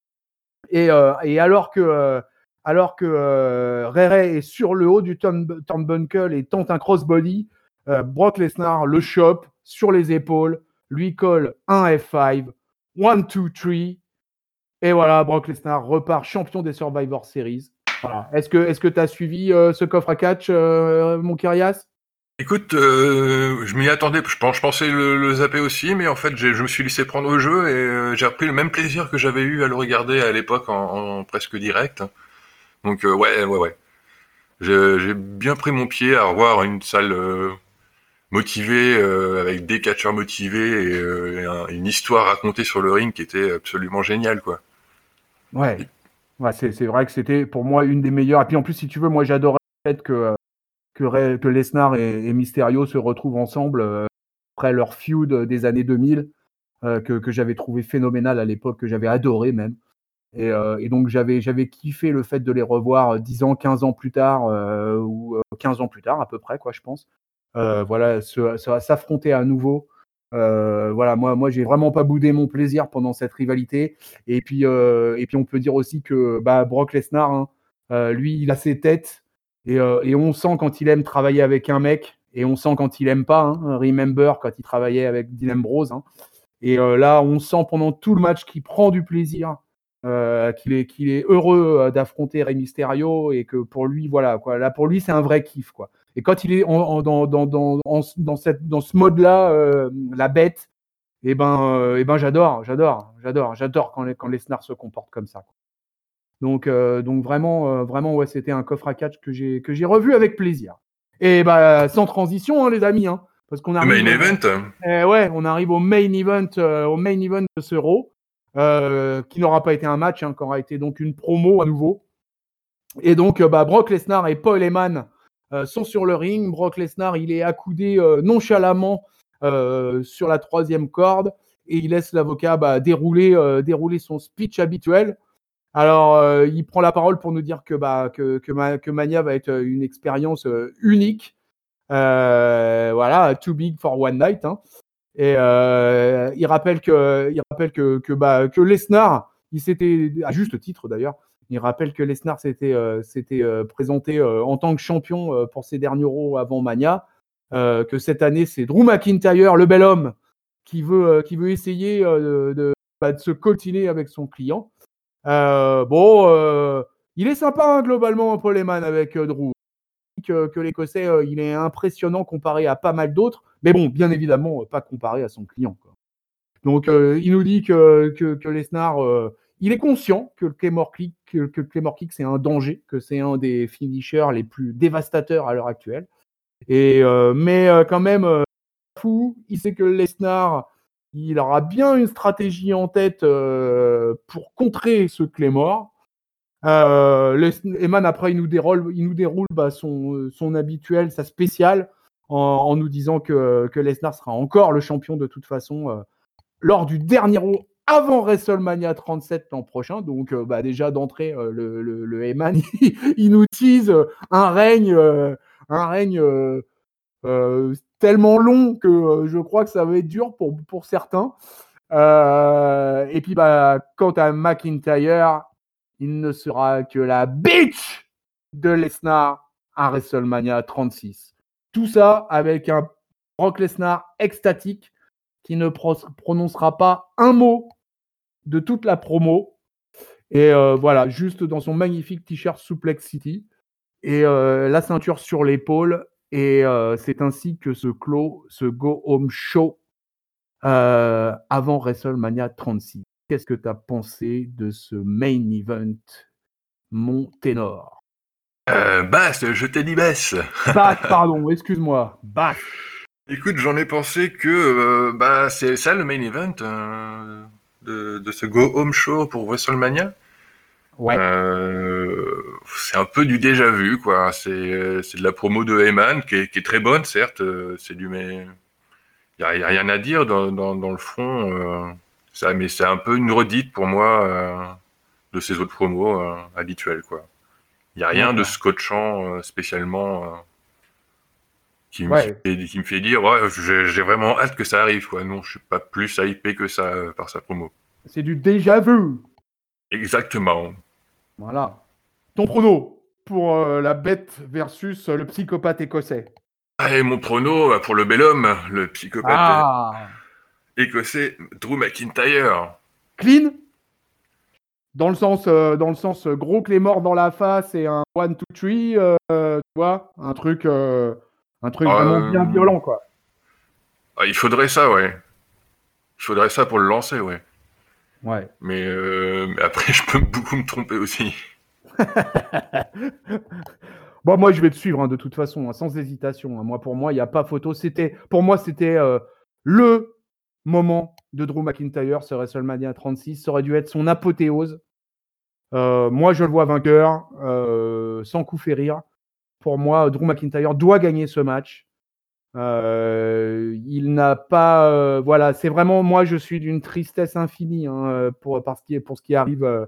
Et, euh, et alors que, euh, alors que euh, Ray Ray est sur le haut du turn, turnbuckle et tente un crossbody, euh, Brock Lesnar le chope sur les épaules, lui colle un F cinq, one, two, three, et voilà, Brock Lesnar repart champion des Survivor Series. Voilà. Est-ce que est-ce que tu as suivi euh, ce coffre à catch, euh, mon Kyrias? Écoute, euh, je m'y attendais, je, pense, je pensais le, le zapper aussi, mais en fait, j'ai, je me suis laissé prendre au jeu et euh, j'ai repris le même plaisir que j'avais eu à le regarder à l'époque en, en presque direct. Donc euh, ouais, ouais, ouais. J'ai, j'ai bien pris mon pied à revoir une salle euh, motivée, euh, avec des catcheurs motivés et, euh, et un, une histoire racontée sur le ring qui était absolument géniale, quoi. Ouais, ouais c'est, c'est vrai que c'était pour moi une des meilleures. Et puis en plus, si tu veux, moi j'adorais le fait que, euh, que, Ray- que Lesnar et, et Mysterio se retrouvent ensemble euh, après leur feud des années deux mille, euh, que, que j'avais trouvé phénoménal à l'époque, que j'avais adoré même. Et, euh, et donc j'avais, j'avais kiffé le fait de les revoir euh, dix ans, quinze ans plus tard, euh, ou euh, quinze ans plus tard à peu près, quoi, je pense. Euh, voilà, se, se- s'affronter à nouveau. Euh, voilà, moi, moi, j'ai vraiment pas boudé mon plaisir pendant cette rivalité. Et puis, euh, et puis on peut dire aussi que bah, Brock Lesnar, hein, euh, lui, il a ses têtes. Et, euh, et on sent quand il aime travailler avec un mec. Et on sent quand il aime pas. Hein. Remember quand il travaillait avec Dean Ambrose. Hein. Et euh, là, on sent pendant tout le match qu'il prend du plaisir, euh, qu'il est, qu'il est heureux euh, d'affronter Rey Mysterio et que pour lui, voilà, quoi. Là, pour lui, c'est un vrai kiff, quoi. Et quand il est en, en, dans, dans, dans, en, dans, cette, dans ce mode-là, euh, la bête, et eh ben, euh, eh ben, j'adore, j'adore, j'adore, j'adore quand, les, quand Lesnar se comporte comme ça, quoi. Donc, euh, donc vraiment, euh, vraiment, ouais, c'était un coffre à catch que j'ai, que j'ai revu avec plaisir. Et bah, sans transition, hein, les amis, hein, parce qu'on Le main arrive. event, Eh ouais, on arrive au main event, euh, au main event de ce Raw, euh, qui n'aura pas été un match, hein, qui aura été donc une promo à nouveau. Et donc, euh, bah, Brock Lesnar et Paul Heyman euh, sont sur le ring. Brock Lesnar, il est accoudé euh, nonchalamment euh, sur la troisième corde et il laisse l'avocat bah, dérouler, euh, dérouler son speech habituel. Alors, euh, il prend la parole pour nous dire que, bah, que, que, Ma- que Mania va être une expérience euh, unique. Euh, voilà, too big for one night. Hein. Et euh, il rappelle que, il rappelle que, que, bah, que Lesnar, il s'était, à juste titre d'ailleurs, il rappelle que Lesnar s'était, euh, s'était euh, présenté euh, en tant que champion euh, pour ses derniers Raw avant Mania, euh, que cette année c'est Drew McIntyre, le bel homme, qui veut, euh, qui veut essayer euh, de, bah, de se coltiner avec son client. Euh, bon, euh, il est sympa hein, globalement Paul Heyman avec euh, Drew. Que, que l'Écossais, euh, il est impressionnant comparé à pas mal d'autres, mais bon, bien évidemment, euh, pas comparé à son client, quoi. Donc, euh, il nous dit que, que, que Lesnar, euh, il est conscient que le Claymore Kick, que, que le Claymore Kick, c'est un danger, que c'est un des finishers les plus dévastateurs à l'heure actuelle. Et, euh, mais euh, quand même, euh, fou, il sait que Lesnar, il aura bien une stratégie en tête euh, pour contrer ce Claymore. Euh, Eman, après, il nous déroule, il nous déroule bah, son, son habituel, sa spéciale, en, en nous disant que, que Lesnar sera encore le champion de toute façon euh, lors du dernier Raw avant WrestleMania trente-sept l'an prochain. Donc, euh, bah, déjà d'entrée, euh, le, le, le Eman, il, il nous tease un règne, euh, un règne euh, euh, tellement long que euh, je crois que ça va être dur pour, pour certains. Euh, et puis, bah, quant à McIntyre, il ne sera que la bitch de Lesnar à WrestleMania trente-six. Tout ça avec un Brock Lesnar extatique qui ne pro- prononcera pas un mot de toute la promo. Et euh, voilà, juste dans son magnifique t-shirt Suplex City et euh, la ceinture sur l'épaule. Et euh, c'est ainsi que se clôt ce Go Home Show euh, avant WrestleMania trente-six. Qu'est-ce que tu as pensé de ce main event, mon ténor? euh, Bass, je t'ai dit Bass. Bass, pardon, excuse-moi. Bass. Écoute, j'en ai pensé que euh, bah c'est ça le main event euh, de, de ce Go Home Show pour WrestleMania. Ouais. Euh, c'est un peu du déjà vu, quoi. C'est euh, c'est de la promo de Heyman qui est, qui est très bonne, certes. euh, C'est du mais y a, y a rien à dire dans dans, dans le fond. Euh, ça, mais c'est un peu une redite pour moi euh, de ces autres promos euh, habituels, quoi. Il y a rien de D'accord. scotchant euh, spécialement euh, qui me Ouais. fait, qui me fait dire ouais, j'ai, j'ai vraiment hâte que ça arrive, quoi. Non, je suis pas plus hypé que ça euh, par sa promo. C'est du déjà vu. Exactement. Voilà. Ton prono pour euh, la bête versus euh, le psychopathe écossais. Allez, mon prono euh, pour le bel homme, le psychopathe Ah. écossais, Drew McIntyre. Clean. Dans le sens, euh, dans le sens euh, gros Clémor dans la face et un one, two, three, euh, tu vois, un truc, euh, un truc vraiment bien Euh, violent, quoi. ah, il faudrait ça, ouais. Il faudrait ça pour le lancer, ouais. Ouais. Mais, euh, mais après, je peux beaucoup me tromper aussi. Bon, moi, je vais te suivre, hein, de toute façon, hein, sans hésitation, hein. Moi, pour moi, il n'y a pas photo. C'était, pour moi, c'était euh, le moment de Drew McIntyre, ce WrestleMania trente-six. Ça aurait dû être son apothéose. Euh, moi, je le vois vainqueur, euh, sans coup férir. Pour moi, Drew McIntyre doit gagner ce match. Euh, il n'a pas, euh, voilà, c'est vraiment, moi, je suis d'une tristesse infinie, hein, pour, parce qui, pour ce qui arrive euh,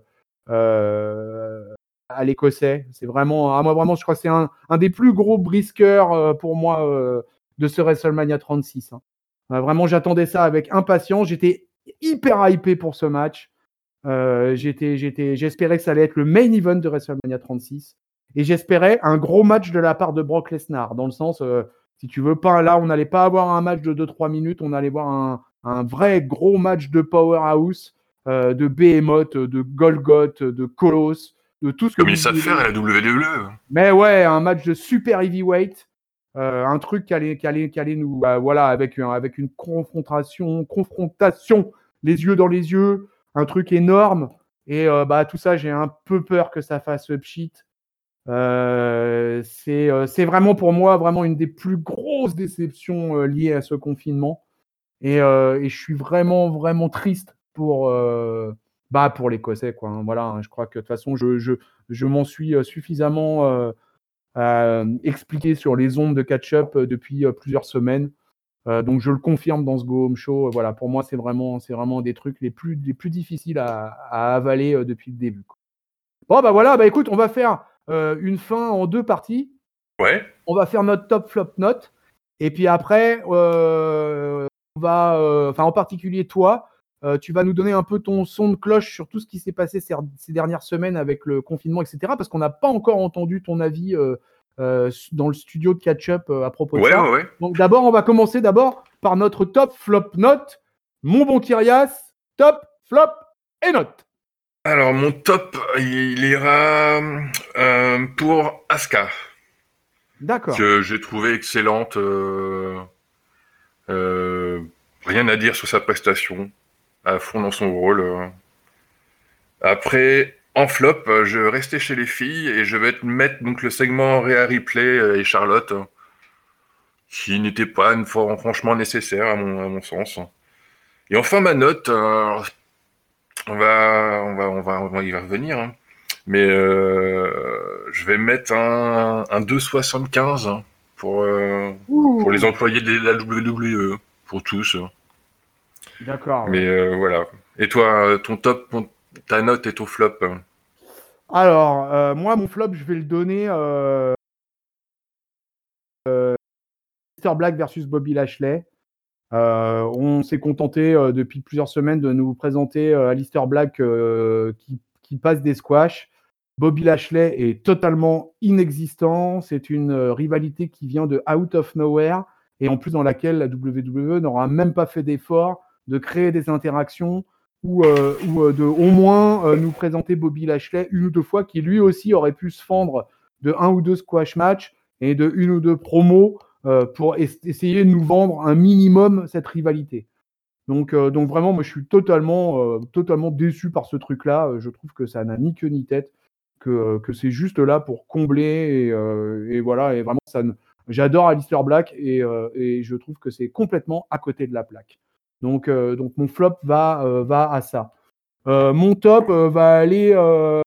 euh, à l'Écossais. C'est vraiment, à moi, vraiment, je crois que c'est un, un des plus gros brisqueurs euh, pour moi euh, de ce WrestleMania trente-six, hein. Euh, vraiment, j'attendais ça avec impatience. J'étais hyper hypé pour ce match. Euh, j'étais, j'étais, j'espérais que ça allait être le main event de WrestleMania trente-six. Et j'espérais un gros match de la part de Brock Lesnar, dans le sens, euh, si tu veux pas, là, on n'allait pas avoir un match de deux trois minutes, on allait voir un, un vrai gros match de Powerhouse, euh, de Behemoth, de Golgoth, de Coloss, de tout ce que Comme vous ils savent faire à voulez. la W W E. Mais ouais, un match de super heavyweight, euh, un truc qui allait, qui allait, qui allait nous, bah, voilà, avec, un, avec une confrontation, confrontation, les yeux dans les yeux, un truc énorme. Et euh, bah, tout ça, j'ai un peu peur que ça fasse pchit. Euh, c'est, euh, c'est vraiment pour moi vraiment une des plus grosses déceptions euh, liées à ce confinement. Et, euh, et je suis vraiment, vraiment triste pour, euh, bah, pour l'Écossais, quoi, hein. Voilà, hein, je crois que de toute façon, je, je, je m'en suis suffisamment euh, euh, expliqué sur les ondes de catch-up euh, depuis euh, plusieurs semaines. Euh, donc je le confirme dans ce Go Home Show. Euh, Voilà, pour moi, c'est vraiment, c'est vraiment des trucs les plus, les plus difficiles à, à avaler euh, depuis le début, quoi. Bon, bah voilà, bah écoute, on va faire euh, une fin en deux parties. Ouais. On va faire notre top flop note. Et puis après, euh, on va, euh, enfin en particulier toi, euh, tu vas nous donner un peu ton son de cloche sur tout ce qui s'est passé ces, ces dernières semaines avec le confinement, et cetera. Parce qu'on n'a pas encore entendu ton avis euh, euh, dans le studio de catch-up euh, à propos de Ouais, ça. ouais, ouais. Donc d'abord, on va commencer d'abord par notre top flop note. Mon bon Kyrias, top flop et note. Alors, mon top, il ira euh, pour Asuka, D'accord. que j'ai trouvé excellente. Euh, euh, rien à dire sur sa prestation, à fond dans son rôle. euh. Après, en flop, euh, je vais rester chez les filles et je vais te mettre donc le segment Rhea Ripley euh, et Charlotte, euh, qui n'était pas une fois franchement nécessaire à mon, à mon sens. Et enfin, ma note, euh, on va, on va, on va, on va y revenir, hein. Mais euh, je vais mettre un, un deux virgule soixante-quinze hein, pour, euh, pour les Ouh. employés de la W W E, pour tous. D'accord, ouais. Mais euh, voilà. Et toi, ton top, ton- ta note et ton flop hein. Alors, euh, moi, mon flop, je vais le donner euh, Aleister Black versus Bobby Lashley. Euh, on s'est contenté euh, depuis plusieurs semaines de nous présenter euh, Aleister Black euh, qui, qui passe des squash. Bobby Lashley est totalement inexistant. C'est une euh, rivalité qui vient de out of nowhere et en plus dans laquelle la W W E n'aura même pas fait d'effort de créer des interactions ou, euh, ou euh, de au moins euh, nous présenter Bobby Lashley une ou deux fois qui lui aussi aurait pu se fendre de un ou deux squash matchs et de une ou deux promos euh, pour es- essayer de nous vendre un minimum cette rivalité. Donc, euh, donc vraiment, moi, je suis totalement, euh, totalement déçu par ce truc-là. Euh, Je trouve que ça n'a ni queue ni tête, que, euh, que c'est juste là pour combler. Et, euh, et voilà, et vraiment, ça ne... j'adore Aleister Black et, euh, et je trouve que c'est complètement à côté de la plaque. Donc, euh, donc mon flop va, euh, va à ça. Euh, mon top euh, va aller. Euh,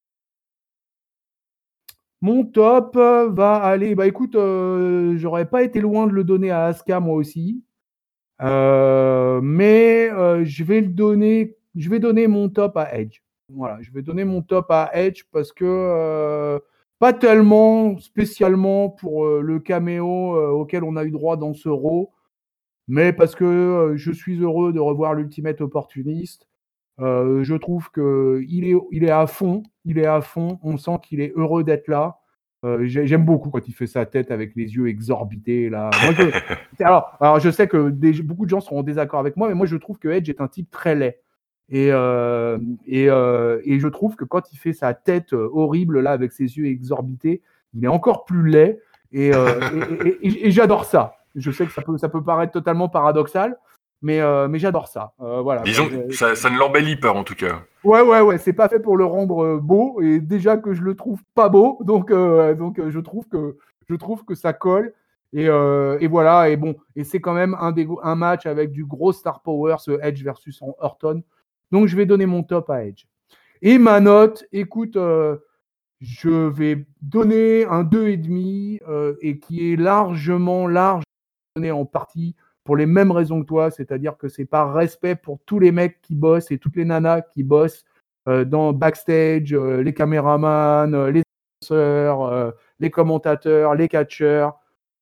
mon top euh, va aller. Bah écoute, euh, j'aurais pas été loin de le donner à Asuka moi aussi. Euh, mais euh, je vais le donner, je vais donner mon top à Edge. Voilà, je vais donner mon top à Edge parce que euh, Pas tellement spécialement pour euh, le caméo euh, auquel on a eu droit dans ce Raw, mais parce que euh, je suis heureux de revoir l'Ultimate Opportuniste. Euh, je trouve qu'il est, il est à fond, il est à fond, on sent qu'il est heureux d'être là. Euh, j'ai- j'aime beaucoup quand il fait sa tête avec les yeux exorbités là. Moi, je, alors, alors, je sais que des- beaucoup de gens seront en désaccord avec moi, mais moi je trouve que Edge est un type très laid. Et, euh, et, euh, et je trouve que quand il fait sa tête euh, horrible là avec ses yeux exorbités, il est encore plus laid. Et, euh, et, et- et- et j'adore ça. Je sais que ça peut, ça peut paraître totalement paradoxal, mais, euh, mais j'adore ça. Euh, voilà, quoi. Disons, Je- ça, ça ne l'embellit pas en tout cas. Ouais, ouais, ouais, c'est pas fait pour le rendre euh, beau, et déjà que je le trouve pas beau, donc, euh, donc euh, je, trouve que, je trouve que ça colle. Et, euh, et voilà, et bon, et c'est quand même un, des, un match avec du gros star power, ce Edge versus Orton. Donc je vais donner mon top à Edge. Et ma note, écoute, euh, je vais donner un deux virgule cinq euh, et qui est largement, large donné en partie pour les mêmes raisons que toi, c'est-à-dire que c'est par respect pour tous les mecs qui bossent et toutes les nanas qui bossent euh, dans backstage, euh, les caméramans, euh, les annonceurs, euh, les commentateurs, les catcheurs.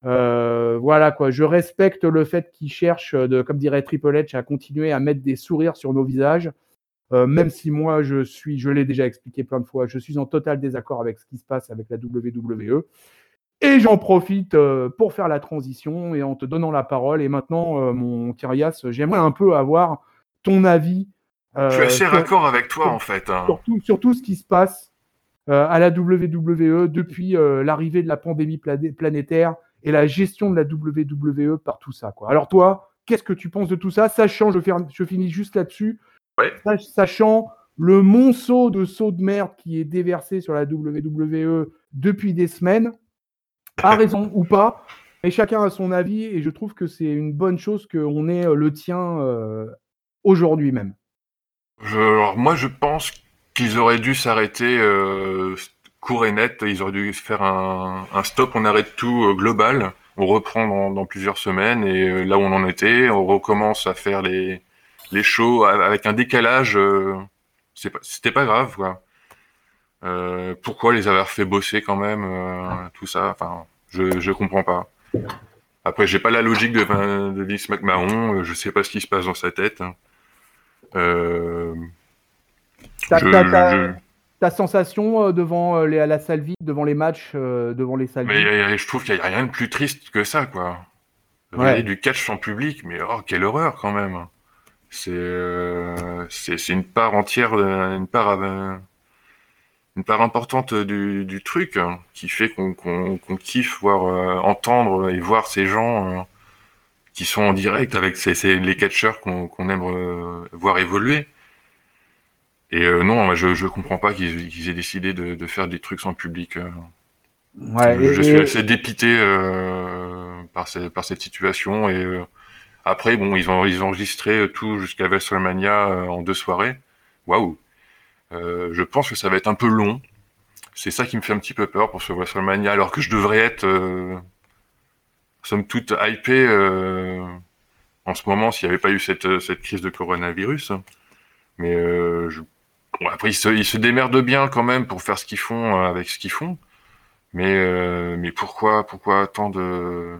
Euh, voilà quoi, je respecte le fait qu'ils cherchent, de, comme dirait Triple H, à continuer à mettre des sourires sur nos visages. Euh, même si moi, je suis, je l'ai déjà expliqué plein de fois, je suis en total désaccord avec ce qui se passe avec la W W E. Et j'en profite euh, pour faire la transition et en te donnant la parole. Et maintenant, euh, mon Kyrias, j'aimerais un peu avoir ton avis Je suis euh, assez sur, raccord avec toi sur, en fait. Hein. sur tout, sur tout ce qui se passe euh, à la W W E depuis euh, l'arrivée de la pandémie plané- planétaire et la gestion de la W W E par tout ça, quoi. Alors toi, qu'est-ce que tu penses de tout ça, sachant, je, fais, je finis juste là-dessus, Ouais. sachant le monceau de seau de merde qui est déversé sur la W W E depuis des semaines, a raison ou pas, mais chacun a son avis et je trouve que c'est une bonne chose qu'on ait le tien euh, aujourd'hui même. Je, alors moi, je pense qu'ils auraient dû s'arrêter euh, court et net. Ils auraient dû faire un, un stop, on arrête tout euh, global. On reprend dans, dans plusieurs semaines et euh, là où on en était, on recommence à faire les les shows avec un décalage. Euh, c'est pas, c'était pas grave, quoi. Euh, pourquoi les avoir fait bosser quand même, euh, tout ça. Enfin, je je comprends pas. Après, j'ai pas la logique de, de Vince McMahon. euh, Je sais pas ce qui se passe dans sa tête. Hein. Euh, Ta, je, ta, je, ta, je- ta sensation euh, devant euh, les, la salle vide, devant les matchs, euh, devant les salles Mais vides. euh, je trouve qu'il y a rien de plus triste que ça, quoi. Regarder Ouais, du catch en public, mais oh, quelle horreur quand même. C'est euh, c'est c'est une part entière, euh, une part euh, une part importante du, du truc hein, qui fait qu'on qu'on qu'on kiffe voir euh, entendre et voir ces gens euh, qui sont en direct avec ces, ces les catcheurs qu'on qu'on aime euh, voir évoluer. Et euh, non, je je comprends pas qu'ils qu'ils aient décidé de de faire des trucs sans public. euh. ouais, Je et, suis et- assez dépité euh, par, ces, par cette situation et euh, après bon ils ont ils ont enregistré tout jusqu'à WrestleMania euh, en deux soirées. Waouh. Euh, je pense que ça va être un peu long. C'est ça qui me fait un petit peu peur pour ce WrestleMania alors que je devrais être euh, somme toute hypé euh, en ce moment s'il n'y avait pas eu cette cette crise de coronavirus. Mais euh, je... bon, après ils se ils se démerdent bien quand même pour faire ce qu'ils font euh, avec ce qu'ils font. Mais euh, mais pourquoi pourquoi tant de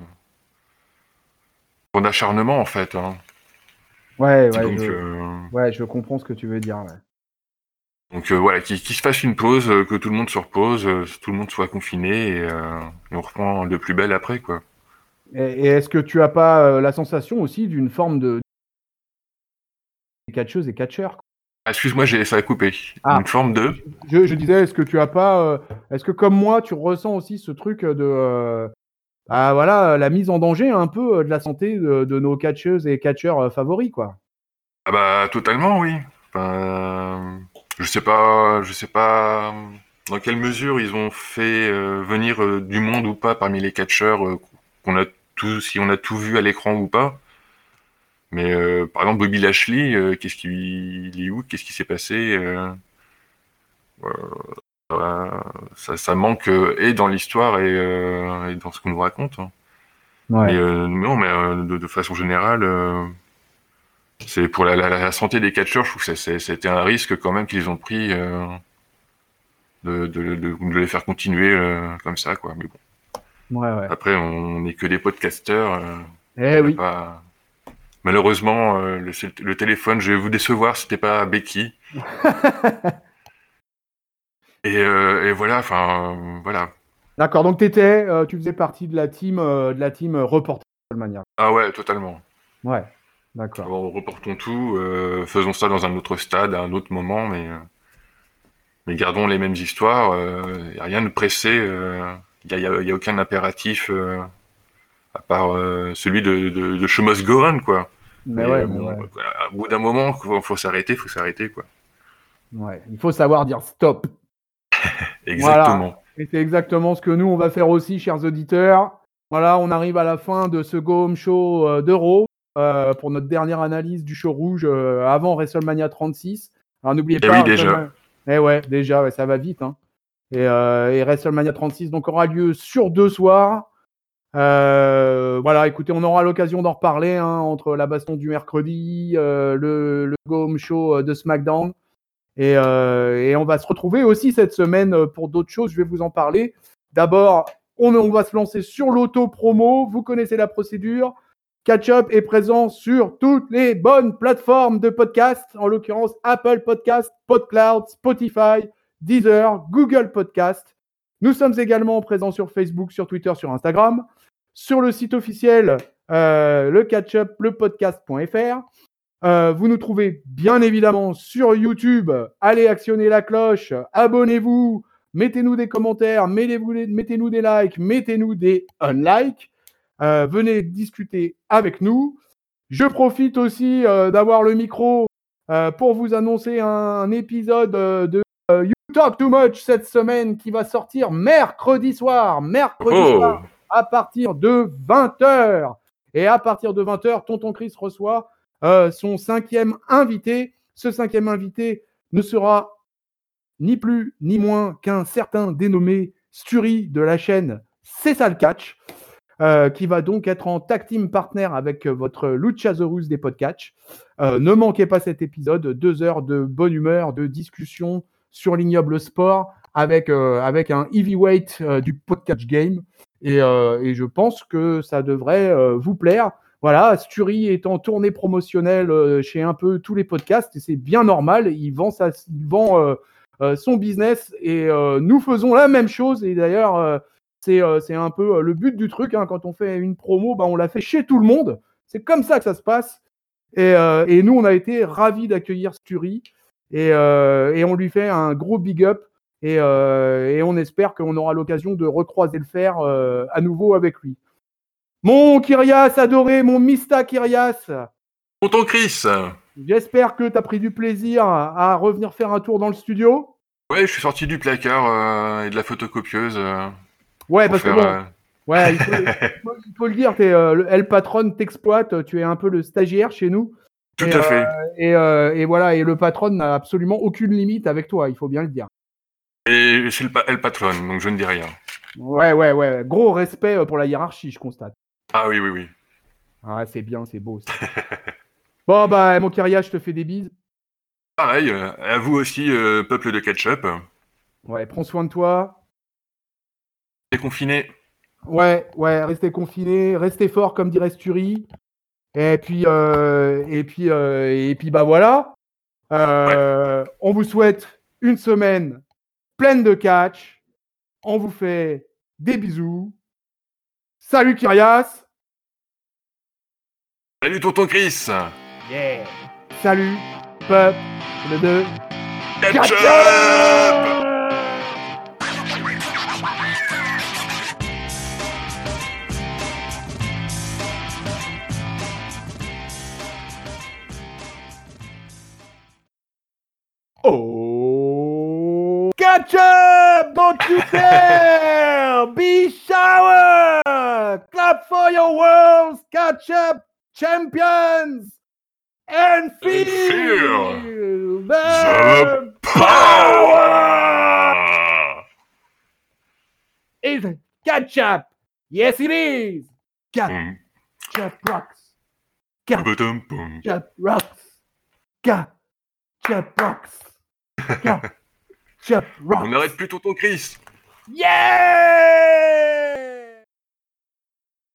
tant d'acharnement en fait hein. ouais, ouais, Donc, je, euh, ouais, je comprends ce que tu veux dire. Ouais. donc euh, voilà, qu'il qu'il se fasse une pause, euh, que tout le monde se repose, euh, tout le monde soit confiné et, euh, et on reprend de plus belle après quoi. Et, et est-ce que tu as pas euh, la sensation aussi d'une forme de catcheuse et catcheur? Ah, excuse-moi, j'ai ça a coupé. Une Ah, forme de. je, je disais, est-ce que tu as pas, euh, est-ce que comme moi, tu ressens aussi ce truc de, euh, ah voilà, la mise en danger un peu euh, de la santé de, de nos catcheuses et catcheurs euh, favoris, quoi. Ah bah totalement oui. Enfin, je sais pas, je sais pas dans quelle mesure ils ont fait euh, venir euh, du monde ou pas parmi les catcheurs euh, qu'on a tout, si on a tout vu à l'écran ou pas. Mais euh, par exemple Bobby Lashley, euh, qu'est-ce qui, il est où, qu'est-ce qui s'est passé euh, euh, ça, ça manque euh, et dans l'histoire et, euh, et dans ce qu'on nous raconte. Hein. Mais Ouais. euh, non, mais euh, de, de façon générale, euh, c'est pour la, la, la santé des catcheurs, je trouve que ça- c'est- c'était un risque quand même qu'ils ont pris. Euh, de, de, de, de les faire continuer euh, comme ça, quoi. Mais bon. Ouais, ouais. Après, on n'est que des podcasteurs. Euh, Eh oui. pas... Malheureusement, euh, le, le téléphone, je vais vous décevoir, c'était pas Becky. et, euh, et voilà, enfin, euh, voilà. D'accord, donc t'étais, euh, tu faisais partie de la team, euh, de la team euh, Reporter WrestleMania. Ah ouais, totalement. Ouais, d'accord. Bon, reportons tout, euh, faisons ça dans un autre stade, à un autre moment, mais, euh, mais gardons les mêmes histoires. Il n'y a rien de pressé, il euh, n'y a, y a, y a aucun impératif euh, à part euh, celui de, de, de Show Must Go On, quoi. Mais Mais ouais, euh, mais bon, ouais. au bout d'un moment, il faut s'arrêter, il faut s'arrêter, quoi. Ouais, il faut savoir dire stop. Voilà, Exactement. et c'est exactement ce que nous, on va faire aussi, chers auditeurs. Voilà, on arrive à la fin de ce Go Home Show euh, d'Euro euh, pour notre dernière analyse du show rouge euh, avant WrestleMania trente-six. Alors n'oubliez Et pas, oui, WrestleMania... déjà. Eh ouais, déjà, ouais, ça va vite. Hein. Et, euh, et WrestleMania trente-six donc, aura lieu sur deux soirs. Euh, voilà, écoutez, on aura l'occasion d'en reparler hein, entre la baston du mercredi, euh, le, le Go Home Show de SmackDown. Et, euh, et on va se retrouver aussi cette semaine pour d'autres choses. Je vais vous en parler. D'abord, on, on va se lancer sur l'auto-promo. Vous connaissez la procédure. Catch-up est présent sur toutes les bonnes plateformes de podcast, en l'occurrence Apple Podcast, PodCloud, Spotify, Deezer, Google Podcast. Nous sommes également présents sur Facebook, sur Twitter, sur Instagram. Sur le site officiel, euh, le catch-up, le podcast point f r. Euh, vous nous trouvez bien évidemment sur YouTube. Allez actionner la cloche, abonnez-vous, mettez-nous des commentaires, mettez-nous des, mettez-nous des likes, mettez-nous des unlikes. Euh, venez discuter avec nous. Je profite aussi euh, d'avoir le micro euh, pour vous annoncer un, un épisode euh, de euh, You Talk Too Much cette semaine qui va sortir mercredi soir. Mercredi Oh. soir à partir de vingt heures. Et à partir de vingt heures, Tonton Chris reçoit euh, son cinquième invité. Ce cinquième invité ne sera ni plus ni moins qu'un certain dénommé Sturi de la chaîne C'est ça le catch. Euh, qui va donc être en tag team partner avec votre Luchasaurus des podcasts. Euh, ne manquez pas cet épisode, deux heures de bonne humeur, de discussion sur l'ignoble sport avec, euh, avec un heavyweight euh, du podcast game. Et, euh, et je pense que ça devrait euh, vous plaire. Voilà, Sturi est en tournée promotionnelle euh, chez un peu tous les podcasts et c'est bien normal. Il vend, sa, il vend euh, euh, son business et euh, nous faisons la même chose. Et d'ailleurs, euh, C'est, euh, c'est un peu euh, le but du truc. Hein. Quand on fait une promo, bah, on la fait chez tout le monde. C'est comme ça que ça se passe. Et, euh, et nous, on a été ravis d'accueillir Sturi. Et, euh, et on lui fait un gros big up. Et, euh, et on espère qu'on aura l'occasion de recroiser le fer euh, à nouveau avec lui. Mon Kyrias adoré, mon Mista Kyrias. Tonton Chris. J'espère que tu as pris du plaisir à, à revenir faire un tour dans le studio. Ouais, je suis sorti du placard euh, et de la photocopieuse. Euh, ouais, pour parce faire, que bon, euh... ouais, il faut, il faut, il faut le dire, t'es, euh, le El Patron t'exploite, tu es un peu le stagiaire chez nous. Tout et, à euh, fait. Et, euh, et voilà, et le patron n'a absolument aucune limite avec toi, il faut bien le dire. Et c'est le, pa- le patron, donc je ne dis rien. Ouais, ouais, ouais. Gros respect pour la hiérarchie, je constate. Ah oui, oui, oui. Ah, c'est bien, c'est beau. Ça. Bon, bah, mon Kyria, je te fais des bises. Pareil, euh, à vous aussi, euh, peuple de ketchup. Ouais, prends soin de toi. Déconfiné. Ouais, ouais, restez confinés, restez forts, comme dirait Sturi. Et puis, euh, et puis, euh, et puis, bah voilà. Euh, ouais. On vous souhaite une semaine pleine de catch. On vous fait des bisous. Salut Kyrias. Salut tonton Chris. Yeah. Salut peuple de ketchup. Oh, catch up! Don't you dare! Be shower! Clap for your world's catch up champions! And feel, feel the, the power! Is it catch up? Yes, it is! Catch up rocks! Catch up rocks! Catch up rocks! Catch Chop Rocks. On arrête plus Toto Chris. Yeah!